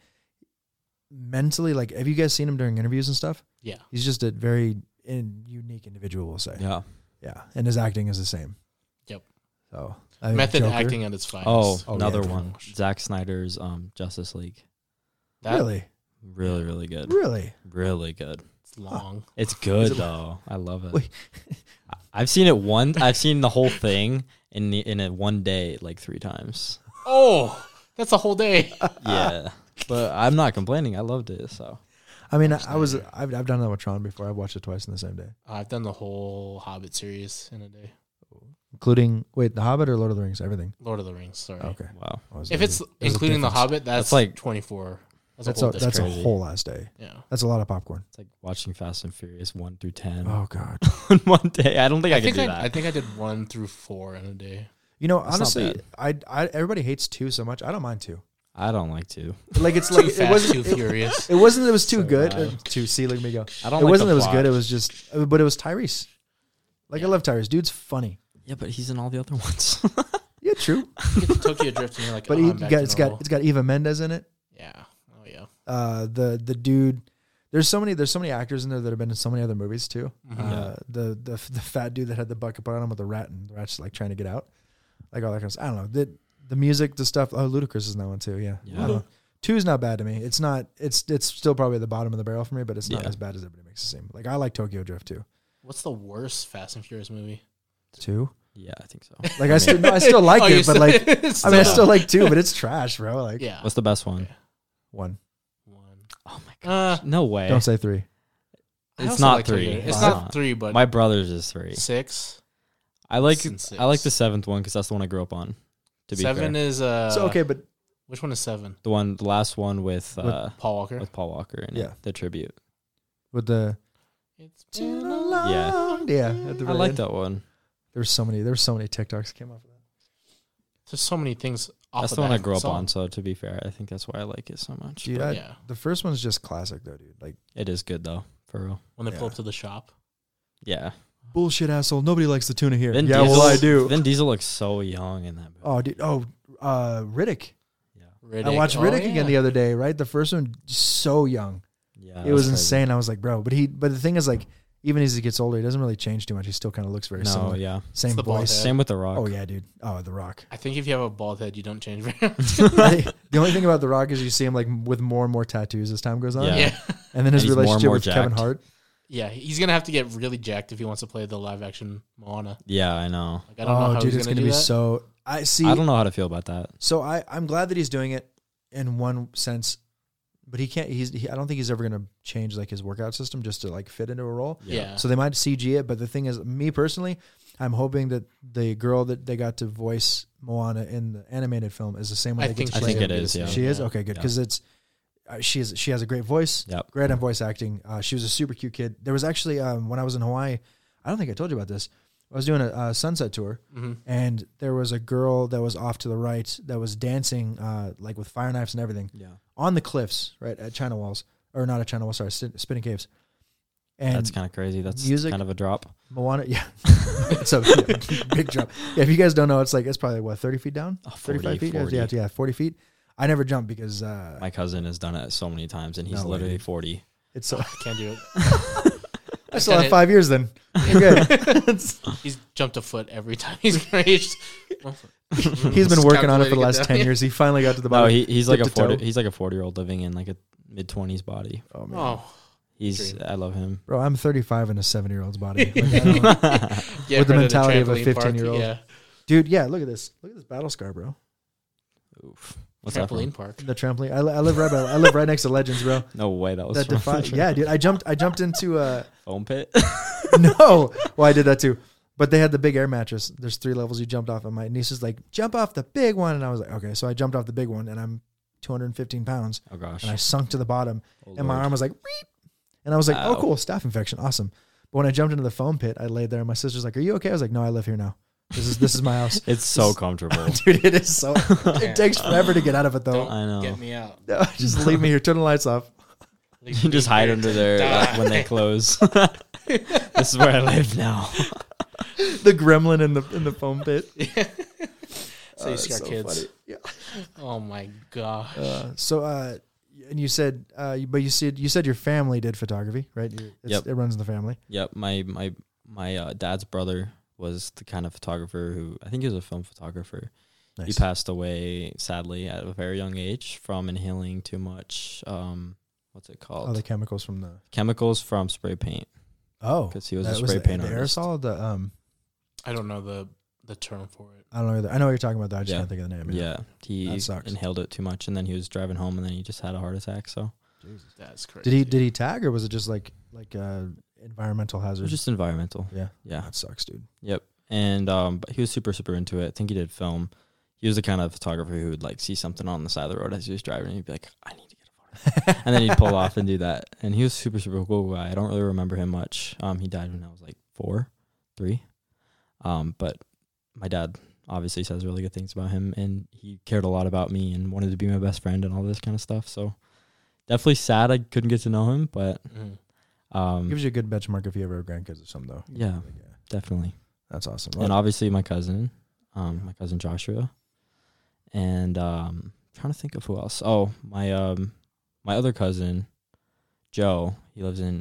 A: mentally, like, have you guys seen him during interviews and stuff?
B: Yeah.
A: He's just a very unique individual, we'll say.
C: Yeah.
A: Yeah, and his acting is the same.
B: Yep.
A: So I mean,
B: Method
A: Joker.
B: acting at its finest.
C: Oh,
A: Oh,
C: another
A: yeah.
C: one. Zack Snyder's Justice League.
B: That,
A: Really,
C: Really, really good.
A: really.
C: Really good.
B: It's long.
C: It's good though. I love it.
A: Wait.
C: I've seen it once. I've seen the whole thing in a one day like 3 times.
B: Oh, that's a whole day.
C: Yeah, but I'm not complaining. I loved it. So
A: I mean, I've done that with Tron before. I've watched it twice in the same day,
B: I've done the whole Hobbit series in a day.
A: including The Hobbit or Lord of the Rings, everything.
B: Lord of the Rings. Sorry.
A: Okay.
C: wow,
B: If it's
A: There's a
B: including the
A: difference.
B: Hobbit, that's
C: like-
B: like 24. That's
A: That's
B: a whole
A: a,
B: day.
A: that's a
C: crazy.
A: whole last day.
B: Yeah.
A: That's a lot of popcorn.
C: it's like watching Fast and Furious 1 through 10
A: Oh God.
C: in one day. I don't think I could do that.
B: I think I did 1 through 4 in a day.
A: You know,
C: That's not
A: honestly, I everybody hates 2 so much. I don't mind 2.
C: I don't like to.
A: Like it's
B: Too
A: like it
B: fast,
A: wasn't.
B: too furious.
A: It wasn't. It was too
C: So
A: good.
C: bad.
A: Too. See, look at me go.
C: I don't.
A: It
C: like
A: wasn't.
C: the
A: It was
C: plot.
A: good. It was just. But it was Tyrese. Like I love Tyrese. Dude's funny.
C: Yeah, but he's in all the other ones.
A: Yeah, true.
B: You get to Tokyo Drift and you're like,
A: But
B: oh,
A: he
B: I'm back
A: got
B: to
A: it's got
B: normal.
A: it's got Eva Mendes in it.
B: Yeah. Oh yeah.
A: The dude. There's so many actors in there that have been in so many other movies too.
B: Mhm.
A: The fat dude that had the bucket put on him with the rat and the rat's like trying to get out, like all that kind of stuff. I don't know. The music, the stuff. Oh, Ludacris is in that one too. Yeah.
C: Yeah.
A: I don't know. 2 is not bad to me. It's not. It's still probably at the bottom of the barrel for me, but it's not
C: Yeah.
A: as bad as everybody makes it seem. Like I like Tokyo Drift too.
B: What's the worst Fast and Furious movie?
A: 2.
C: Yeah, I think so.
A: Like I still like
B: Oh,
A: it,
B: you
A: but
B: still-
A: like
B: it's
A: I mean I
B: still-
A: still like 2, but it's trash, bro. Like
B: Yeah.
C: What's the best one?
A: 1.
B: 1.
C: Oh my god! No way.
A: Don't say 3.
B: I
C: It's
B: also
C: not
B: like
C: 3.
B: Tokyo. It's
C: It's
B: not
C: not.
B: 3, but
C: My brother's is 3.
B: 6.
C: I like
B: It's in
C: I like
B: 6.
C: the 7th one because that's the one I grew up on. To be
B: 7
C: fair,
B: is
A: So okay, but
B: Which one is 7?
C: the last one with
B: Paul Walker.
C: Paul Walker in
A: Yeah.
C: it, the tribute.
A: with the
B: It's been a long
A: yeah, at the
C: I
A: very
C: like
A: end.
C: that one.
A: There were so many TikToks that came off of that.
B: There's so many things off
C: That's
B: of
C: the one
B: that
C: I grew up
B: song.
C: on. So to be fair, I think that's why I like it so much.
A: Dude,
C: But
B: Yeah.
A: the first one's just classic though, dude. Like
C: it is good though, for real.
B: When they pull
A: Yeah.
B: up to the shop.
C: Yeah.
A: bullshit asshole. Nobody likes the tuna here.
C: Vin
A: yeah,
C: Diesel,
A: well I do.
C: Vin Diesel looks so young in that movie.
A: Oh, dude. Oh, Riddick.
C: Yeah.
B: Riddick.
A: I watched
B: Oh,
A: Riddick
B: yeah.
A: again the other day. Right, the first one so young.
C: Yeah.
A: It was
C: that's crazy.
A: insane. I was like, bro. But the thing is, like, even as he gets older, he doesn't really change too much. He still kind of looks very
C: No,
A: similar.
C: yeah.
A: Same
B: It's the bald
A: voice.
B: head.
C: Same with The Rock.
A: Oh yeah, dude. Oh, The Rock.
B: I think if you have a bald head, you don't change very much.
A: I think the only thing about The Rock is you see him like with more and more tattoos as time goes on.
C: Yeah.
B: Yeah.
A: And then his
C: And he's more and
A: relationship
C: more
A: with Kevin
C: jacked.
A: Hart.
B: Yeah. He's going to have to get really jacked if he wants to play the live action Moana.
C: Yeah, I know.
B: Like, I don't know how
A: dude,
B: he's
A: it's
B: going
A: gonna
B: to
A: be
B: do that.
A: so. I see.
C: I don't know how to feel about that.
A: So I'm glad that he's doing it in one sense, but he can't. I don't think he's ever gonna change like his workout system just to like fit into a role.
B: Yeah.
A: So they might CG it, but the thing is, me personally, I'm hoping that the girl that they got to voice Moana in the animated film is the same one.
B: I
A: they
B: think,
A: get to
C: I
A: play
C: think
A: it.
C: it is, yeah.
A: She is okay, good,
C: Yeah.
A: because it's she has a great voice,
C: Yep.
A: great at voice acting. She was a super cute kid. There was actually when I was in Hawaii, I don't think I told you about this. I was doing a sunset tour,
B: Mm-hmm.
A: and there was a girl that was off to the right that was dancing like with fire knives and everything
C: Yeah.
A: on the cliffs, right at China Walls, or not at China Walls, sorry, Spinning Caves. And
C: That's kind of crazy. That's
A: music-
C: kind of a drop.
A: Moana, yeah, so big drop. Yeah, if you guys don't know, it's probably what 30 feet down,
C: Oh,
A: 35 feet.
C: 40.
A: Yeah, 40 feet. I never jumped because
C: My cousin has done it so many times, and he's
A: No way,
C: literally
A: dude.
C: 40.
A: it's so.
B: Can't do it.
A: I still have 5 years then. You're good.
B: He's jumped a foot every time he's raged.
A: He's been working on it for the last 10 years. He finally got to the
C: No,
A: bottom.
C: he's like a
A: tip to toe.
C: 40. He's like a 40-year-old living in like a mid-20s body.
A: Oh man,
B: Oh,
C: He's.
B: Dream.
C: I love him.
A: bro, I'm 35 in a 7-year-old's body. Like, I don't-
B: yeah,
A: With the
B: right at
A: mentality of a
B: trampoline park,
A: 15-year-old.
B: Yeah,
A: dude, yeah, look at this. Look at this battle scar, bro.
C: Oof. What's that
B: trampoline
C: from?
B: park.
A: The trampoline. I live right next to Legends, bro.
C: No way. That was
A: That
C: from
A: yeah, dude. I jumped into
C: foam pit.
A: No. Well, I did that too. But they had the big air mattress. There's 3 levels you jumped off. And my niece was like, jump off the big one. And I was like, okay. So I jumped off the big one and I'm 215 pounds.
C: Oh gosh.
A: And I sunk to the bottom.
C: Oh,
A: and my
C: Lord.
A: arm was like, Beep. And I was like,
C: Ow.
A: oh, cool. Staph infection. Awesome. But when I jumped into the foam pit, I laid there and my sister's like, are you okay? I was like, no, I live here now. This is my house.
C: It's so comfortable.
A: Dude, it is so. It takes forever to get out of it, though.
B: Don't
C: I know.
B: get me out.
A: No, just leave me here. Turn the lights off.
B: Leave
C: You
B: me
C: just hide
B: here
C: under
B: to
C: there
B: die.
C: when they close. This is where I live now.
A: The gremlin in the foam pit.
B: So you scare kids.
A: funny. Yeah.
B: Oh my god.
A: And you said, but you said your family did photography, right?
C: Yep.
A: It runs in the family.
C: Yep. My dad's brother was the kind of photographer who, I think he was a film photographer.
A: Nice.
C: He passed away, sadly, at a very young age from inhaling too much, what's it called?
A: Oh, the chemicals from the.
C: Chemicals from spray paint.
A: Oh,
C: Because he was a
A: that
C: spray paint
A: the
C: artist.
A: aerosol. The
B: I don't know the term for it.
A: I don't know. Either. I know what you're talking about. Though. I just
C: Yeah.
A: can't think of the name.
C: Yeah. He
A: That sucks.
C: inhaled it too much, and then he was driving home, and then he just had a heart attack, so.
A: Jesus.
B: That's crazy.
A: Did he tag or was it just like environmental
C: It
A: hazard?
C: was just environmental.
A: Yeah.
C: Yeah.
A: That sucks, dude.
C: Yep. And but he was super, super into it. I think he did film. He was the kind of photographer who would like see something on the side of the road as he was driving, and he'd be like, I need to get a photo. And then he'd pull off and do that. And he was super, super cool guy. I don't really remember him much. He died when I was like 3. But my dad obviously says really good things about him, and he cared a lot about me and wanted to be my best friend and all this kind of stuff. So definitely sad I couldn't get to know him, but
A: Gives you a good benchmark if you ever have grandkids or something, though.
C: yeah,
A: Like, yeah.
C: definitely.
A: That's awesome.
C: And obviously my cousin Joshua, and trying to think of who else. Oh, my other cousin Joe. He lives in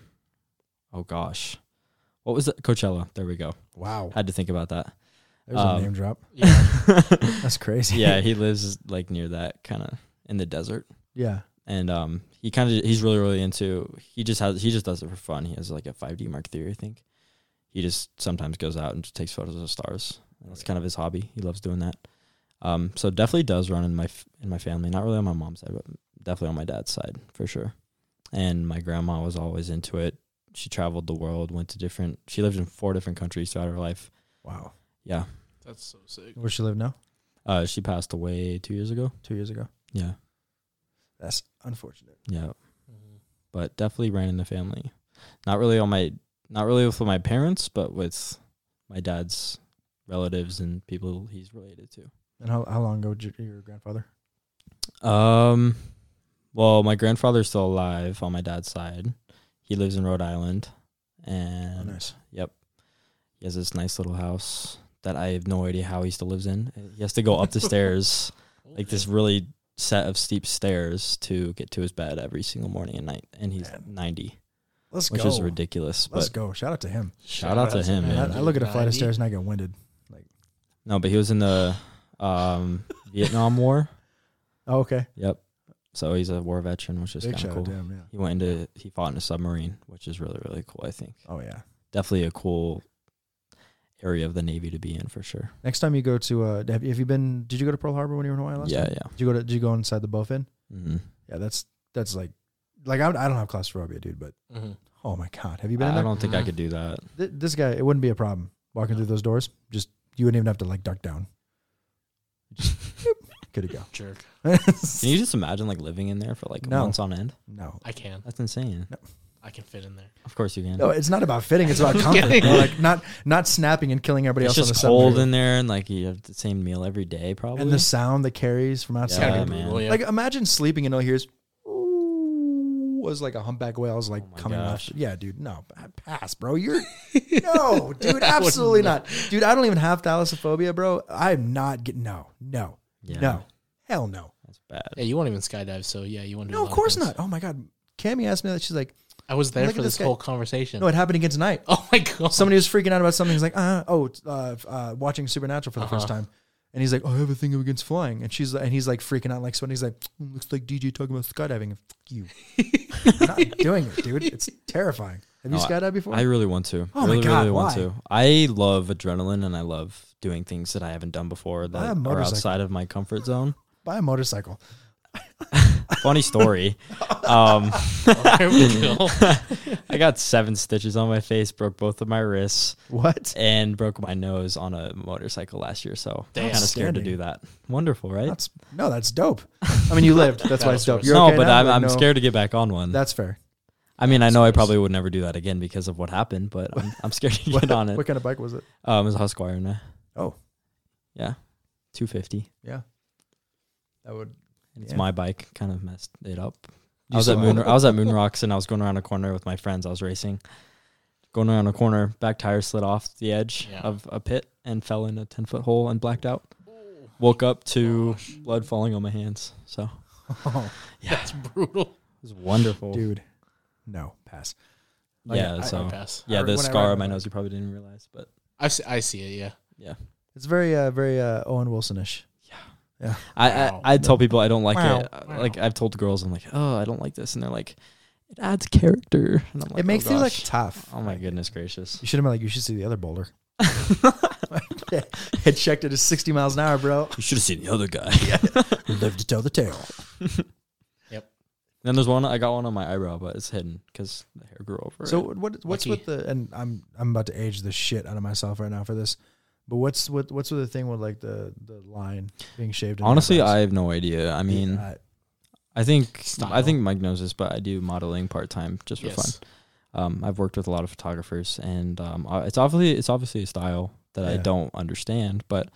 C: oh gosh, what was it? Coachella. There we go.
A: Wow.
C: Had to think about that.
A: There's a name drop.
B: Yeah.
A: That's crazy.
C: Yeah, he lives like near that, kind of in the desert.
A: Yeah.
C: And he's really, really into. He just does it for fun. He has like a 5D Mark III, I think. He just sometimes goes out and just takes photos of stars. And that's kind of his hobby. He loves doing that. So definitely does run in my family. Not really on my mom's side, but definitely on my dad's side for sure. And my grandma was always into it. She traveled the world, she lived in 4 different countries throughout her life.
A: Wow.
C: Yeah.
B: That's so sick.
A: Where she live now?
C: She passed away 2 years ago.
A: 2 years ago.
C: Yeah.
A: That's unfortunate.
C: Yeah.
B: Mhm.
C: But definitely ran in the family. Not really with my parents, but with my dad's relatives and people he's related to.
A: And how long ago did your grandfather?
C: Well, my grandfather's still alive on my dad's side. He lives in Rhode Island, and
A: Nice.
C: yep, he has this nice little house that I have no idea how he still lives in. He has to go up the stairs, like this really set of steep stairs to get to his bed every single morning and night, and he's 90,
A: Let's
C: which
A: go.
C: is ridiculous.
A: Let's
C: But
A: go. Shout out to him.
C: Shout out to him, man.
A: I look at a flight of
B: 90.
A: stairs and I get winded.
C: no, but he was in the Vietnam War.
A: Oh, okay.
C: Yep. So he's a war veteran, which is
A: Big
C: kind
A: shout
C: of
A: out to
C: cool.
A: him. Yeah.
C: He fought in a submarine, which is really, really cool, I think.
A: Oh yeah.
C: Definitely a cool area of the Navy to be in for sure.
A: Next time you go to have you been? Did you go to Pearl Harbor when you were in Hawaii last
C: Yeah,
A: time?
C: yeah.
A: Did you go inside the Bowfin?
C: Mm-hmm.
A: Yeah, that's like I don't have claustrophobia, dude. But oh my god, have you been in
C: I
A: there?
C: don't think I could do that.
A: This guy, it wouldn't be a problem walking through those doors. Just you wouldn't even have to like duck down. Just good to go.
B: Jerk.
C: Can you just imagine like living in there for like
A: No.
C: months on end?
A: No,
B: I can.
C: That's insane.
B: I can fit in there.
C: Of course you can.
A: no, it's not about fitting. It's about comfort.
B: kidding.
A: Bro. Like not snapping and killing everybody
C: It's
A: else on the
C: just cold
A: submarine.
C: in there, and like you have the same meal every day, probably.
A: And the sound that carries from
B: It's
A: outside.
C: Yeah,
B: gotta be
C: man.
B: brutal, yeah.
A: Like imagine sleeping and all you hear is was like a humpback whale's like
C: Oh my
A: coming
C: gosh.
A: off. Yeah, dude. No, pass, bro. You're no, dude. Absolutely not, dude. I don't even have thalassophobia, bro. I'm not getting no,
C: Yeah,
A: no, hell no.
C: that's bad.
B: Yeah, you won't even skydive, so yeah, you won't do
A: No,
B: a
A: of
B: lot
A: course
B: things.
A: not. Oh my god, Cammie asked me that. She's like,
B: I was there
A: Look
B: for
A: at
B: this
A: this guy.
B: whole conversation.
A: no, it happened again tonight.
B: Oh my god.
A: Somebody was freaking out about something. He's like, watching Supernatural for the first time. And he's like, oh, I have a thing against flying. And he's like freaking out, like sweating. He's like, looks like DJ talking about skydiving. And fuck you. I'm not doing it, dude. It's terrifying. Have you
C: No,
A: skydived before?
C: I really want to.
A: Oh my
C: really,
A: God,
C: really want
A: why?
C: to. I love adrenaline, and I love doing things that I haven't done before
A: Buy a
C: that are
A: motorcycle.
C: outside of my comfort zone.
A: Buy a motorcycle.
C: funny story.
B: There we go.
C: I got 7 stitches on my face, broke both of my wrists,
A: What?
C: and broke my nose on a motorcycle last year. So I'm kind of scared to do that. Wonderful, right?
A: That's dope. I mean, you lived. That's why it's dope. You're
C: no,
A: okay
C: but
A: now?
C: I'm scared to get back on one.
A: That's fair.
C: I mean, I know I probably would never do that again because of what happened, but I'm scared to get on it.
A: What kind of bike was it?
C: It was a Husqvarna.
A: Oh.
C: Yeah. 250.
A: Yeah. That would.
C: It's
A: Yeah.
C: my bike. Kind of messed it up.
A: You
C: I was at
A: still-
C: Moon Rocks and I was going around a corner with my friends. I was racing. Going around a corner, back tire slid off the edge of a pit and fell in a 10-foot hole and blacked out. Woke up to blood falling on my hands. So,
A: Oh,
C: yeah,
B: That's brutal.
C: it was wonderful.
A: dude. No, pass.
C: Yeah,
A: I-
C: so
B: Pass.
C: yeah, the
A: when I
C: scar
A: ride
C: on my
A: my
C: nose you probably didn't realize, but
B: I see it. Yeah.
C: yeah.
A: It's very, very Owen Wilson-ish. Yeah.
B: Wow.
C: I tell people I don't like
A: Wow.
C: it. Like I've told the girls, I'm like, oh, I don't like this, and they're like, it adds character, and I'm like,
A: It makes
C: oh,
A: you like
C: gosh.
A: tough.
C: Oh my goodness gracious.
A: You should have been like, you should see the other boulder. It checked it at 60 miles an hour, bro.
C: You should have seen the other guy.
A: Live to tell the tale.
C: Then there's one. I got one on my eyebrow, but it's hidden because the hair grew over.
A: So
C: it.
A: what's
B: Lucky.
A: with the, and I'm about to age the shit out of myself right now for this, but what's with the thing with like the line being shaved? in the
C: Honestly, I
A: eyebrows?
C: have no idea. I mean,
A: Yeah,
C: I think
B: Style.
C: Mike knows this, but I do modeling part time just for
B: Yes.
C: fun. I've worked with a lot of photographers, and it's obviously a style that I
A: Yeah.
C: don't understand, but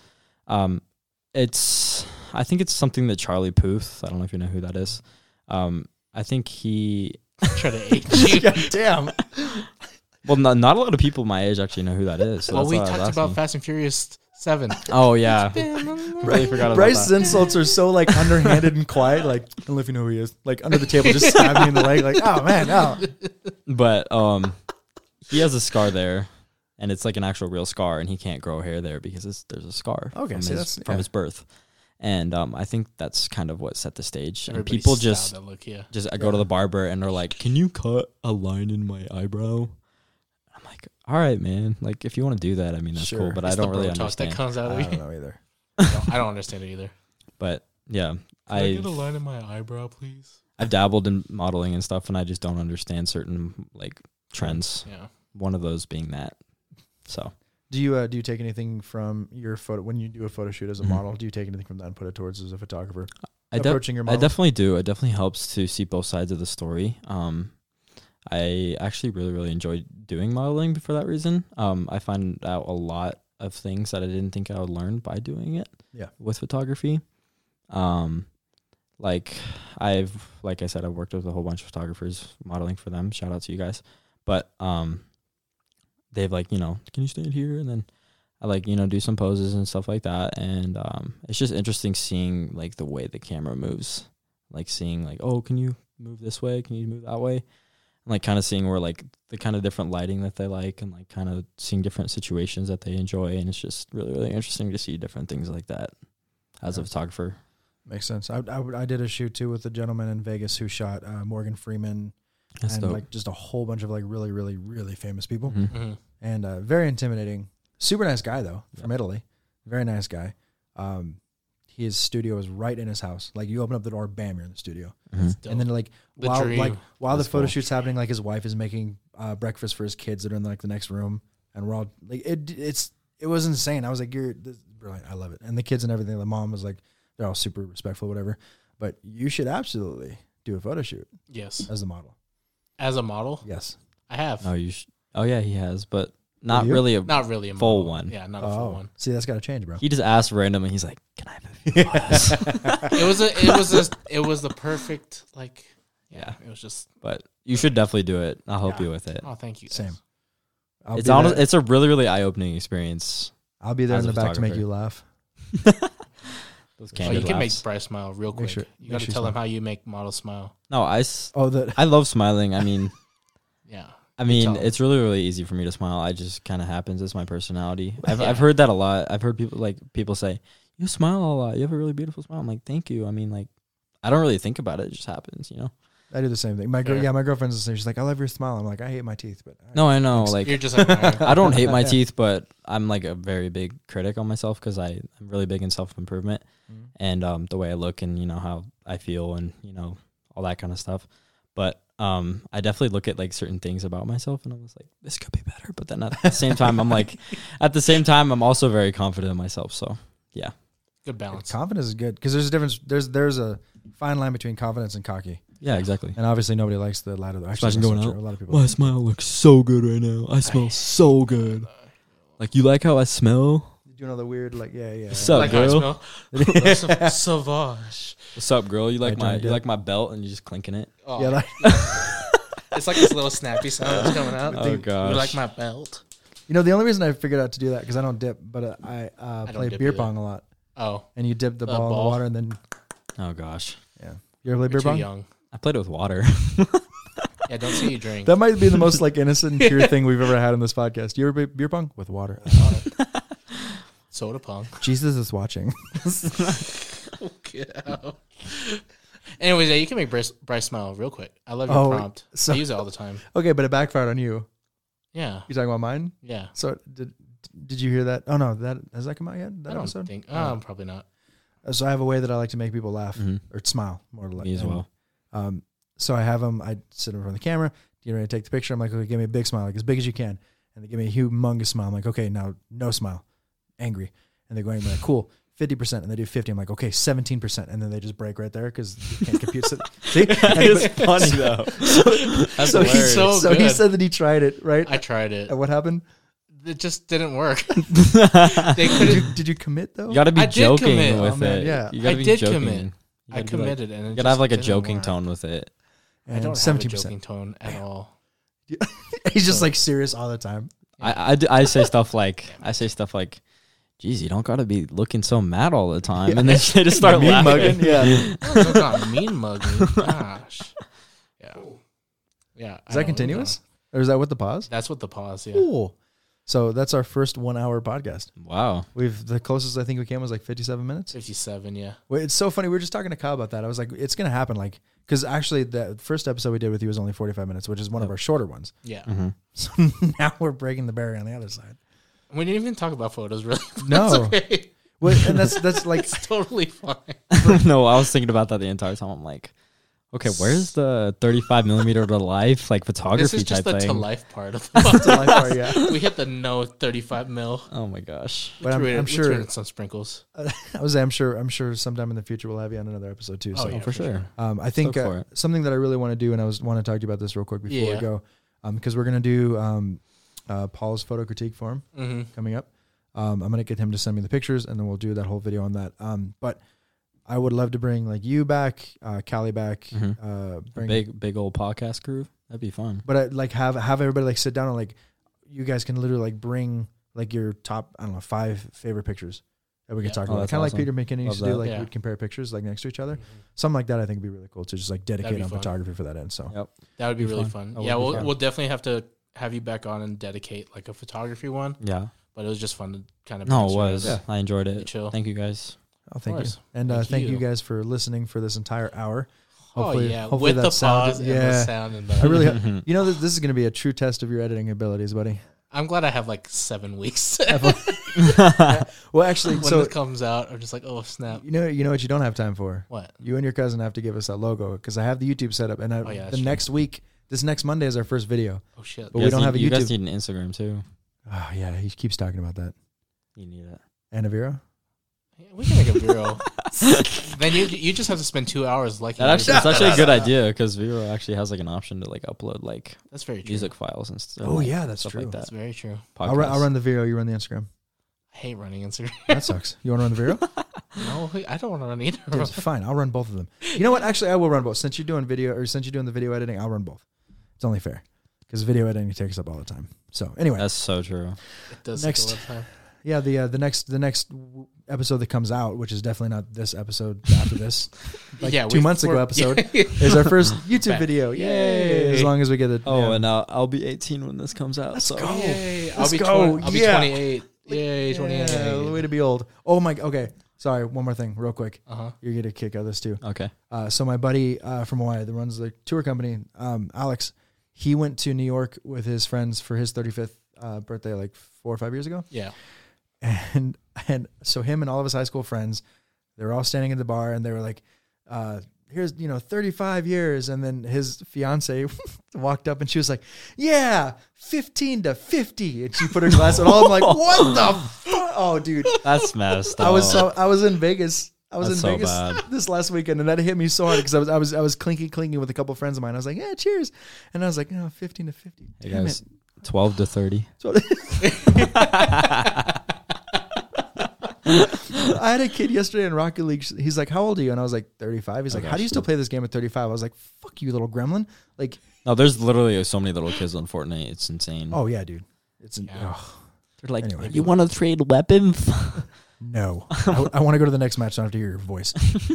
C: I think it's something that Charlie Puth. I don't know if you know who that is. I think he.
B: Try to age you.
A: God damn.
C: Well, not a lot of people my age actually know who that is. So
B: Well,
C: that's
B: we
C: why I was
B: talked about
C: asking.
B: Fast and Furious 7.
C: Oh yeah, really forgot about
A: Bryce's
C: that.
A: insults are so like underhanded and quiet. Like, I don't know if you know who he is. Like under the table, just stabbing me in the leg. Like, oh man, no.
C: But he has a scar there, and it's like an actual real scar, and he can't grow hair there because there's a scar
A: Okay,
C: from,
A: see,
C: his,
A: that's-
C: from
A: yeah.
C: his birth. And I think that's kind of what set the stage. And
B: Everybody's
C: people
B: style,
C: just
B: that look, yeah.
C: go to the barber and they're like, "Can you cut a line in my eyebrow?" I'm like, "All right, man. Like if you want to do that, I mean that's
A: Sure.
C: cool, but
B: It's
C: I don't
B: the
C: really
B: Botox
C: understand."
B: that comes out
A: I
B: of
A: don't
B: you.
A: know either.
B: I don't understand it either.
C: But yeah,
B: Can I get a line in my eyebrow, please?
C: I've dabbled in modeling and stuff, and I just don't understand certain like trends.
B: Yeah.
C: One of those being that. So
A: Do you take anything from your photo when you do a photo shoot as a
C: Mhm.
A: model? Do you take anything from that and put it towards as a photographer?
C: I
A: Approaching your
C: I
A: model.
C: definitely do. It definitely helps to see both sides of the story. I actually really enjoy doing modeling for that reason. I find out a lot of things that I didn't think I would learn by doing it.
A: Yeah.
C: With photography. Like I said, I've worked with a whole bunch of photographers modeling for them. Shout out to you guys. But they've like, can you stand here? And then I do some poses and stuff like that. And it's just interesting seeing like the way the camera moves. Like seeing like, oh, can you move this way? Can you move that way? And like kind of seeing where like the kind of different lighting that they like and like kind of seeing different situations that they enjoy. And it's just really interesting to see different things like that as a photographer.
A: Makes sense. I did a shoot too with a gentleman in Vegas who shot Morgan Freeman
C: That's
A: and
C: dope.
A: like just a whole bunch of like really famous people.
C: Mhm.
B: Mm-hmm.
A: And very intimidating. Super nice guy though, from Italy. Very nice guy. His studio is right in his house. Like you open up the door, bam, you're in the studio.
C: Mhm.
A: And then like
B: The
A: while
B: dream.
A: the
C: That's
A: photo
C: cool.
A: shoot's happening, like his wife is making breakfast for his kids that are in like the next room, and we're all like it was insane. I was like, this is brilliant. I love it. And the kids and everything. The mom was like, they're all super respectful, whatever. But you should absolutely do a photo shoot
B: Yes.
A: as the model.
B: As a model,
A: Yes.
B: I have.
C: Oh, oh yeah, he has, but not
A: you?
C: really.
B: Not really a
C: Full
B: model.
C: one.
B: Yeah, not a full one.
A: See, that's got to change, bro.
C: He just asked random, and he's like, "Can I have a few photos?"
B: It was the perfect like. Yeah, it was just.
C: But you should definitely do it. I'll help you with it.
B: Oh, thank you. guys.
A: Same.
C: It's a really eye-opening experience.
A: I'll be there
C: as
A: in
C: a
A: the back to make
C: photographer.
A: you laugh.
C: Those
B: Oh,
C: candid
B: you can make
C: laughs.
B: Bryce smile real quick.
A: sure-
B: You
A: make
B: got to
A: sure you
B: tell him
A: smile.
B: how you make models smile.
C: No,
A: Oh,
C: I love smiling. I mean,
B: Yeah.
C: I mean,
B: tell.
C: it's really easy for me to smile. I just kind of happens. It's my personality. I've
B: Yeah.
C: heard that a lot. I've heard people say, "You smile a lot. You have a really beautiful smile." I'm like, "Thank you." I mean, like, I don't really think about it. It just happens,
A: I do the same thing. My
B: Fair.
A: my girlfriend's the same. She's like, I love your smile. I'm like, I hate my teeth, but
C: No, I know. Like,
B: You're just like
C: I don't hate my teeth, but I'm like a very big critic on myself because I'm really big in self-improvement
A: Mhm.
C: and the way I look and how I feel and all that kind of stuff. But I definitely look at like certain things about myself and I was like, this could be better. But then at the same time, I'm also very confident in myself. So yeah.
B: Good balance.
A: Confidence is good because there's a difference. There's a fine line between confidence and cocky.
C: Yeah, exactly.
A: And obviously nobody likes the latter. Actually,
C: Imagine going
A: true.
C: out.
A: A lot of people.
C: My smile looks so good right now. I smell so good. Like, you like how I smell?
A: You do another weird, like, yeah.
C: What's up,
B: Like
C: girl?
B: how I smell. Sauvage.
C: What's up, girl? You like
A: I don't
C: my belt and you just clinking it?
B: Oh.
A: Yeah, like,
B: It's like this little snappy sound that's coming out.
C: Oh, gosh.
B: You like my belt?
A: you know, the only reason I figured out to do that because I don't dip, but I
B: don't
A: play
B: dip
A: beer
B: either.
A: pong a lot,
B: Oh,
A: and you dip the
B: The
A: ball in the
B: ball?
A: water, and then
C: Oh, gosh.
A: yeah. You ever play beer
B: you're too
A: pong?
B: young.
C: I played it with water.
B: Yeah, don't say you drink.
A: That might be the most like innocent and pure thing we've ever had in this podcast. You ever play beer pong with water?
B: Soda pong.
A: Jesus is watching.
B: Get out. Anyways, yeah, you can make Bryce smile real quick. I love your
A: Oh,
B: prompt.
A: so-
B: I use it all the time.
A: Okay, but it backfired on you.
B: Yeah,
A: You talking about mine?
B: yeah.
A: So did you hear that? Oh no, that has that come out yet? That
B: I don't
A: episode?
B: think. Probably not.
A: So I have a way that I like to make people laugh
C: Mhm.
A: or smile more.
C: Me as well.
A: So I have them. I sit in front of the camera, get ready to take the picture. I'm like, okay, give me a big smile, like as big as you can, and they give me a humongous smile. I'm like, okay, now no smile, angry, and they're going like, cool, 50%, and they do 50. I'm like, okay, 17%, and then they just break right there because you can't compute. See,
C: It's funny though. That's
A: so
C: hilarious.
A: so he
B: good.
A: said that he tried it, right?
B: I tried it.
A: And what happened?
B: It just didn't work. They couldn't.
A: Did you commit though?
C: You got to be
B: I did
C: joking
B: commit.
C: with
A: Oh, man,
C: it.
A: yeah.
C: You gotta
B: I
C: be
B: did
C: joking.
B: commit.
C: You
B: I
C: gotta be like-
B: committed, and it
C: You
B: just
C: gotta have like a
B: didn't
C: joking
B: work.
C: tone with it.
B: I
A: And
B: don't have a
A: 17%.
B: joking tone at all.
A: He's just like serious all the time.
C: I say stuff like geez, you don't gotta be looking so mad all the time. And then they just start
A: Mean
C: laughing.
A: mugging, yeah.
B: That's not mean mugging. Gosh. Yeah. Yeah.
A: Is that continuous? Or is that with the pause?
B: That's what the pause. Yeah.
A: Cool. So that's our first 1 hour podcast.
C: Wow.
A: The closest I think we came was like 57 minutes.
B: 57. Yeah.
A: Wait, it's so funny. We were just talking to Kyle about that. I was like, it's going to happen. Like, because actually the first episode we did with you was only 45 minutes, which is one of our shorter ones.
B: Yeah.
C: Mm-hmm.
A: So now we're breaking the barrier on the other side.
B: We didn't even talk about photos, really.
A: No.
B: That's okay.
A: Well, and that's like,
B: It's totally fine.
C: No, I was thinking about that the entire time. I'm like, okay, where's the 35 millimeter to life like photography
B: This is just
C: type
B: the to
C: thing?
B: life part of the
A: that's the life part, yeah.
B: We hit the no 35 mil.
C: Oh my gosh.
A: But I'm
B: We
A: sure,
B: threw in some sprinkles.
A: I'm sure sometime in the future we'll have you on another episode too.
B: Oh,
A: So
B: yeah.
C: For sure.
A: I think
C: Stoked for it.
A: something that I really want to do, and I want to talk to you about this real quick before we
B: Yeah.
A: go, because we're going to do Paul's photo critique for him
B: Mm-hmm.
A: coming up. I'm going to get him to send me the pictures, and then we'll do that whole video on that. But I would love to bring like you back, Callie back, bring
C: Big old podcast crew. That'd be fun.
A: But I, like have everybody like sit down and like you guys can literally like bring like your top 5 favorite pictures that we can
B: Yeah.
A: talk
C: Oh,
A: about.
C: that's
A: Kind of
C: awesome.
A: like Peter McKinney used to
C: Love
A: do.
C: that.
A: Like
B: Yeah.
A: we'd compare pictures like next to each other. Something like that I think would be really cool to just like dedicate
B: be
A: on
B: fun.
A: photography for that end. So
C: Yep.
B: That would be
C: Be
B: really
C: fun.
B: fun.
A: That
B: Yeah,
A: would be fun.
B: we'll definitely have to have you back on and dedicate like a photography one.
C: Yeah.
B: But it was just fun to kind of
C: No, it was.
A: Yeah.
C: I enjoyed it.
B: Chill.
C: Thank you guys.
A: oh, thank you.
B: course.
A: And
B: Thank
A: thank you
B: you.
A: guys for listening for this entire hour.
B: Oh yeah,
A: hopefully
B: with the
A: that sound
B: pause
A: is-
B: and the sound and the.
A: I really, you know, this is going to be a true test of your editing abilities, buddy.
B: I'm glad I have like 7 weeks.
A: Well, actually,
B: When
A: so
B: this comes out, I'm just like, oh snap!
A: you know what you don't have time for.
B: What?
A: You and your cousin have to give us that logo because I have the YouTube set up, and
B: Oh, yeah, that's
A: the
B: true.
A: next week, this next Monday is our first video.
B: Oh shit!
A: But we don't have a
C: You guys
A: YouTube.
C: need an Instagram too.
A: Oh yeah, he keeps talking about that.
C: You need it.
A: Anaviro?
B: Yeah, we can make a Vero. Then you just have to spend 2 hours liking.
C: That actually,
B: everything.
C: it's actually a good idea because Vero actually has like an option to like upload like
B: That's very true.
C: music files and stuff.
A: Oh, yeah, that's
C: stuff
A: true.
C: like
B: That's
C: that.
B: very true.
A: I'll run the video. You run the Instagram.
B: I hate running Instagram.
A: That sucks. You want to run the video?
B: No, I don't want to run either.
A: Dude, fine. I'll run both of them. You know what? Actually, I will run both. Since you're doing the video editing, I'll run both. It's only fair because video editing takes up all the time. So anyway,
C: That's so true.
B: It does
A: Next.
B: take a lot of time.
A: yeah, the next episode that comes out, which is definitely not this episode after this, like
B: Yeah,
A: 2 months ago
B: we're-
A: episode,
B: yeah.
A: is our first YouTube
B: Back.
A: video.
B: Yay.
A: As long as we get it.
C: Oh,
A: yeah.
C: and I'll be 18 when this comes out.
A: Let's
C: so.
A: go.
B: Yay!
A: Let's go.
B: I'll be
A: Yeah.
B: 28. Yay! 28.
A: Yeah, way to be old. Oh my. Okay. Sorry. One more thing, real quick.
B: Uh-huh.
A: You're gonna kick out of this too.
C: Okay.
A: So my buddy from Hawaii that runs the tour company, Alex, he went to New York with his friends for his 35th birthday, like 4 or 5 years ago.
B: Yeah.
A: And so him and all of his high school friends, they were all standing at the bar and they were like, here's 35 years, and then his fiance walked up and she was like, yeah, 15 to 50, and she put her glass on. All I'm like, what the fuck? Oh, dude,
C: That's messed up.
A: I was in Vegas.
C: That's so bad.
A: this last weekend, and that hit me so hard because I was clinking with a couple of friends of mine. I was like, yeah, cheers, and I was like, 15 to 50.
C: Hey
A: Damn
C: guys,
A: it.
C: 12 to 30.
A: I had a kid yesterday in Rocket League. He's like, how old are you? And I was like, 35. He's like, how do you still play this game at 35? I was like, fuck you, little gremlin. Like,
C: No, there's literally so many little kids on Fortnite. It's insane.
A: oh yeah, dude. They're
C: like,
A: anyway.
C: you want to trade weapons?
A: No, I want to go to the next match. So I don't have to hear your voice.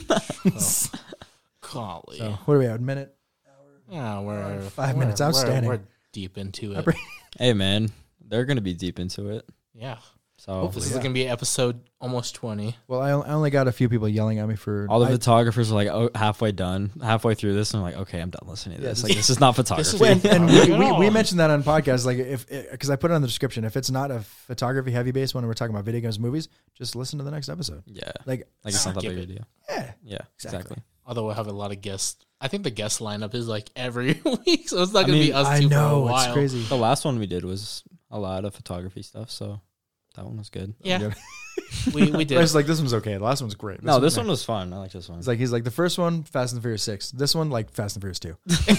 B: Golly.
A: So what are we at? A minute?
B: Yeah, we're
A: 5 minutes. Outstanding.
B: We're deep into it.
C: Hey, man, they're going to be deep into it.
B: Yeah.
C: So
B: This is going to be episode almost 20.
A: Well, I only got a few people yelling at me for
C: all the photographers are like halfway through this, and I'm like, okay, I'm done listening to this.
A: Yeah,
C: Like, this is not photography.
A: and we mentioned that on podcasts, like because I put it on the description. If it's not a photography heavy base when we're talking about video games, movies, just listen to the next episode.
C: Yeah,
A: like
C: it's not that
B: skip
C: big a
B: it.
C: deal.
A: Yeah,
C: Exactly.
B: Although we'll have a lot of guests. I think the guest lineup is like every week, so it's not going to be us
A: I
B: two for a
A: know
B: while.
A: it's crazy.
C: The last one we did was a lot of photography stuff, so that one was good.
B: Yeah, we did.
A: It's like this one's okay. The last one's great.
C: This one was fun. I like this one.
A: He's like the first one, Fast and Furious 6. This one, like Fast and Furious 2.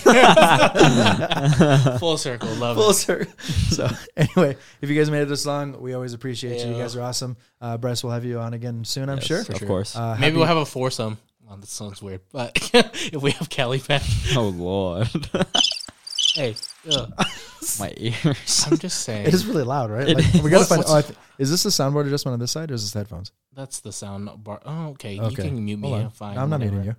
B: Full circle, love
A: Full
B: it.
A: circle. So anyway, if you guys made it this long, we always appreciate you. You
B: Yeah.
A: guys are awesome. Bryce, we'll have you on again soon, I'm
C: Yes,
A: sure.
C: of course.
B: Maybe we'll have a foursome. Well, that sounds weird, but if we have Kelly back,
C: Oh Lord,
B: hey,
C: my ears.
B: I'm just saying.
A: It is really loud, right?
C: It
A: Like, we gotta
B: is.
A: find. Is this the soundboard adjustment on this side, or is this the headphones?
B: That's the sound bar. Oh, okay. You
A: Okay.
B: can mute me.
A: Hold on.
B: Fine.
A: No, I'm not
B: whatever.
A: muting you.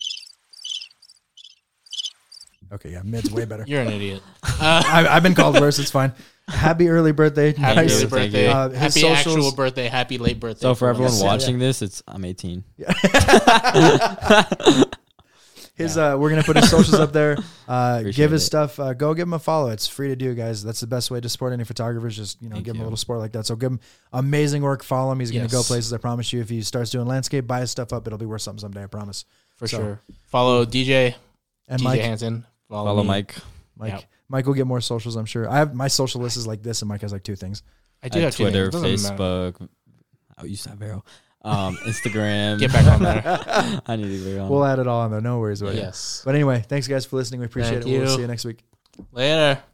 A: Okay, yeah, mid's way better.
B: You're an idiot.
A: I've been called worse. It's fine. Happy early birthday.
B: Happy
A: Nice.
B: early
C: Thank
B: birthday.
C: you.
A: His
B: Happy
A: socials-
B: actual birthday. Happy late birthday.
C: So for everyone
A: Yes,
C: watching this, I'm 18.
A: We're gonna put his socials up there.
C: Appreciate
A: Give his
C: it.
A: stuff. Go give him a follow. It's free to do, guys. That's the best way to support any photographers. Just give him a
C: you.
A: little support like that. So give him amazing work. Follow him. He's gonna go
B: Yes.
A: places. I promise you. If he starts doing landscape, buy his stuff up. It'll be worth something someday. I promise.
B: for
A: So-
B: sure. Follow DJ.
A: And
B: DJ
A: Mike,
B: Hansen.
C: Follow
B: me.
C: Mike.
A: Mike will get more socials. I'm sure. I have my social list is like this, and Mike has like 2 things.
B: I do
C: At
B: have
C: Twitter,
B: two names. It doesn't matter.
C: Facebook. I used to have Vero. Instagram.
B: Get back on there.
C: I need to get on.
A: We'll add it all on there. No worries about it.
B: Yes.
A: But anyway, thanks guys for listening. We appreciate
B: Thank
A: it. We'll
B: you.
A: see you next week.
B: Later.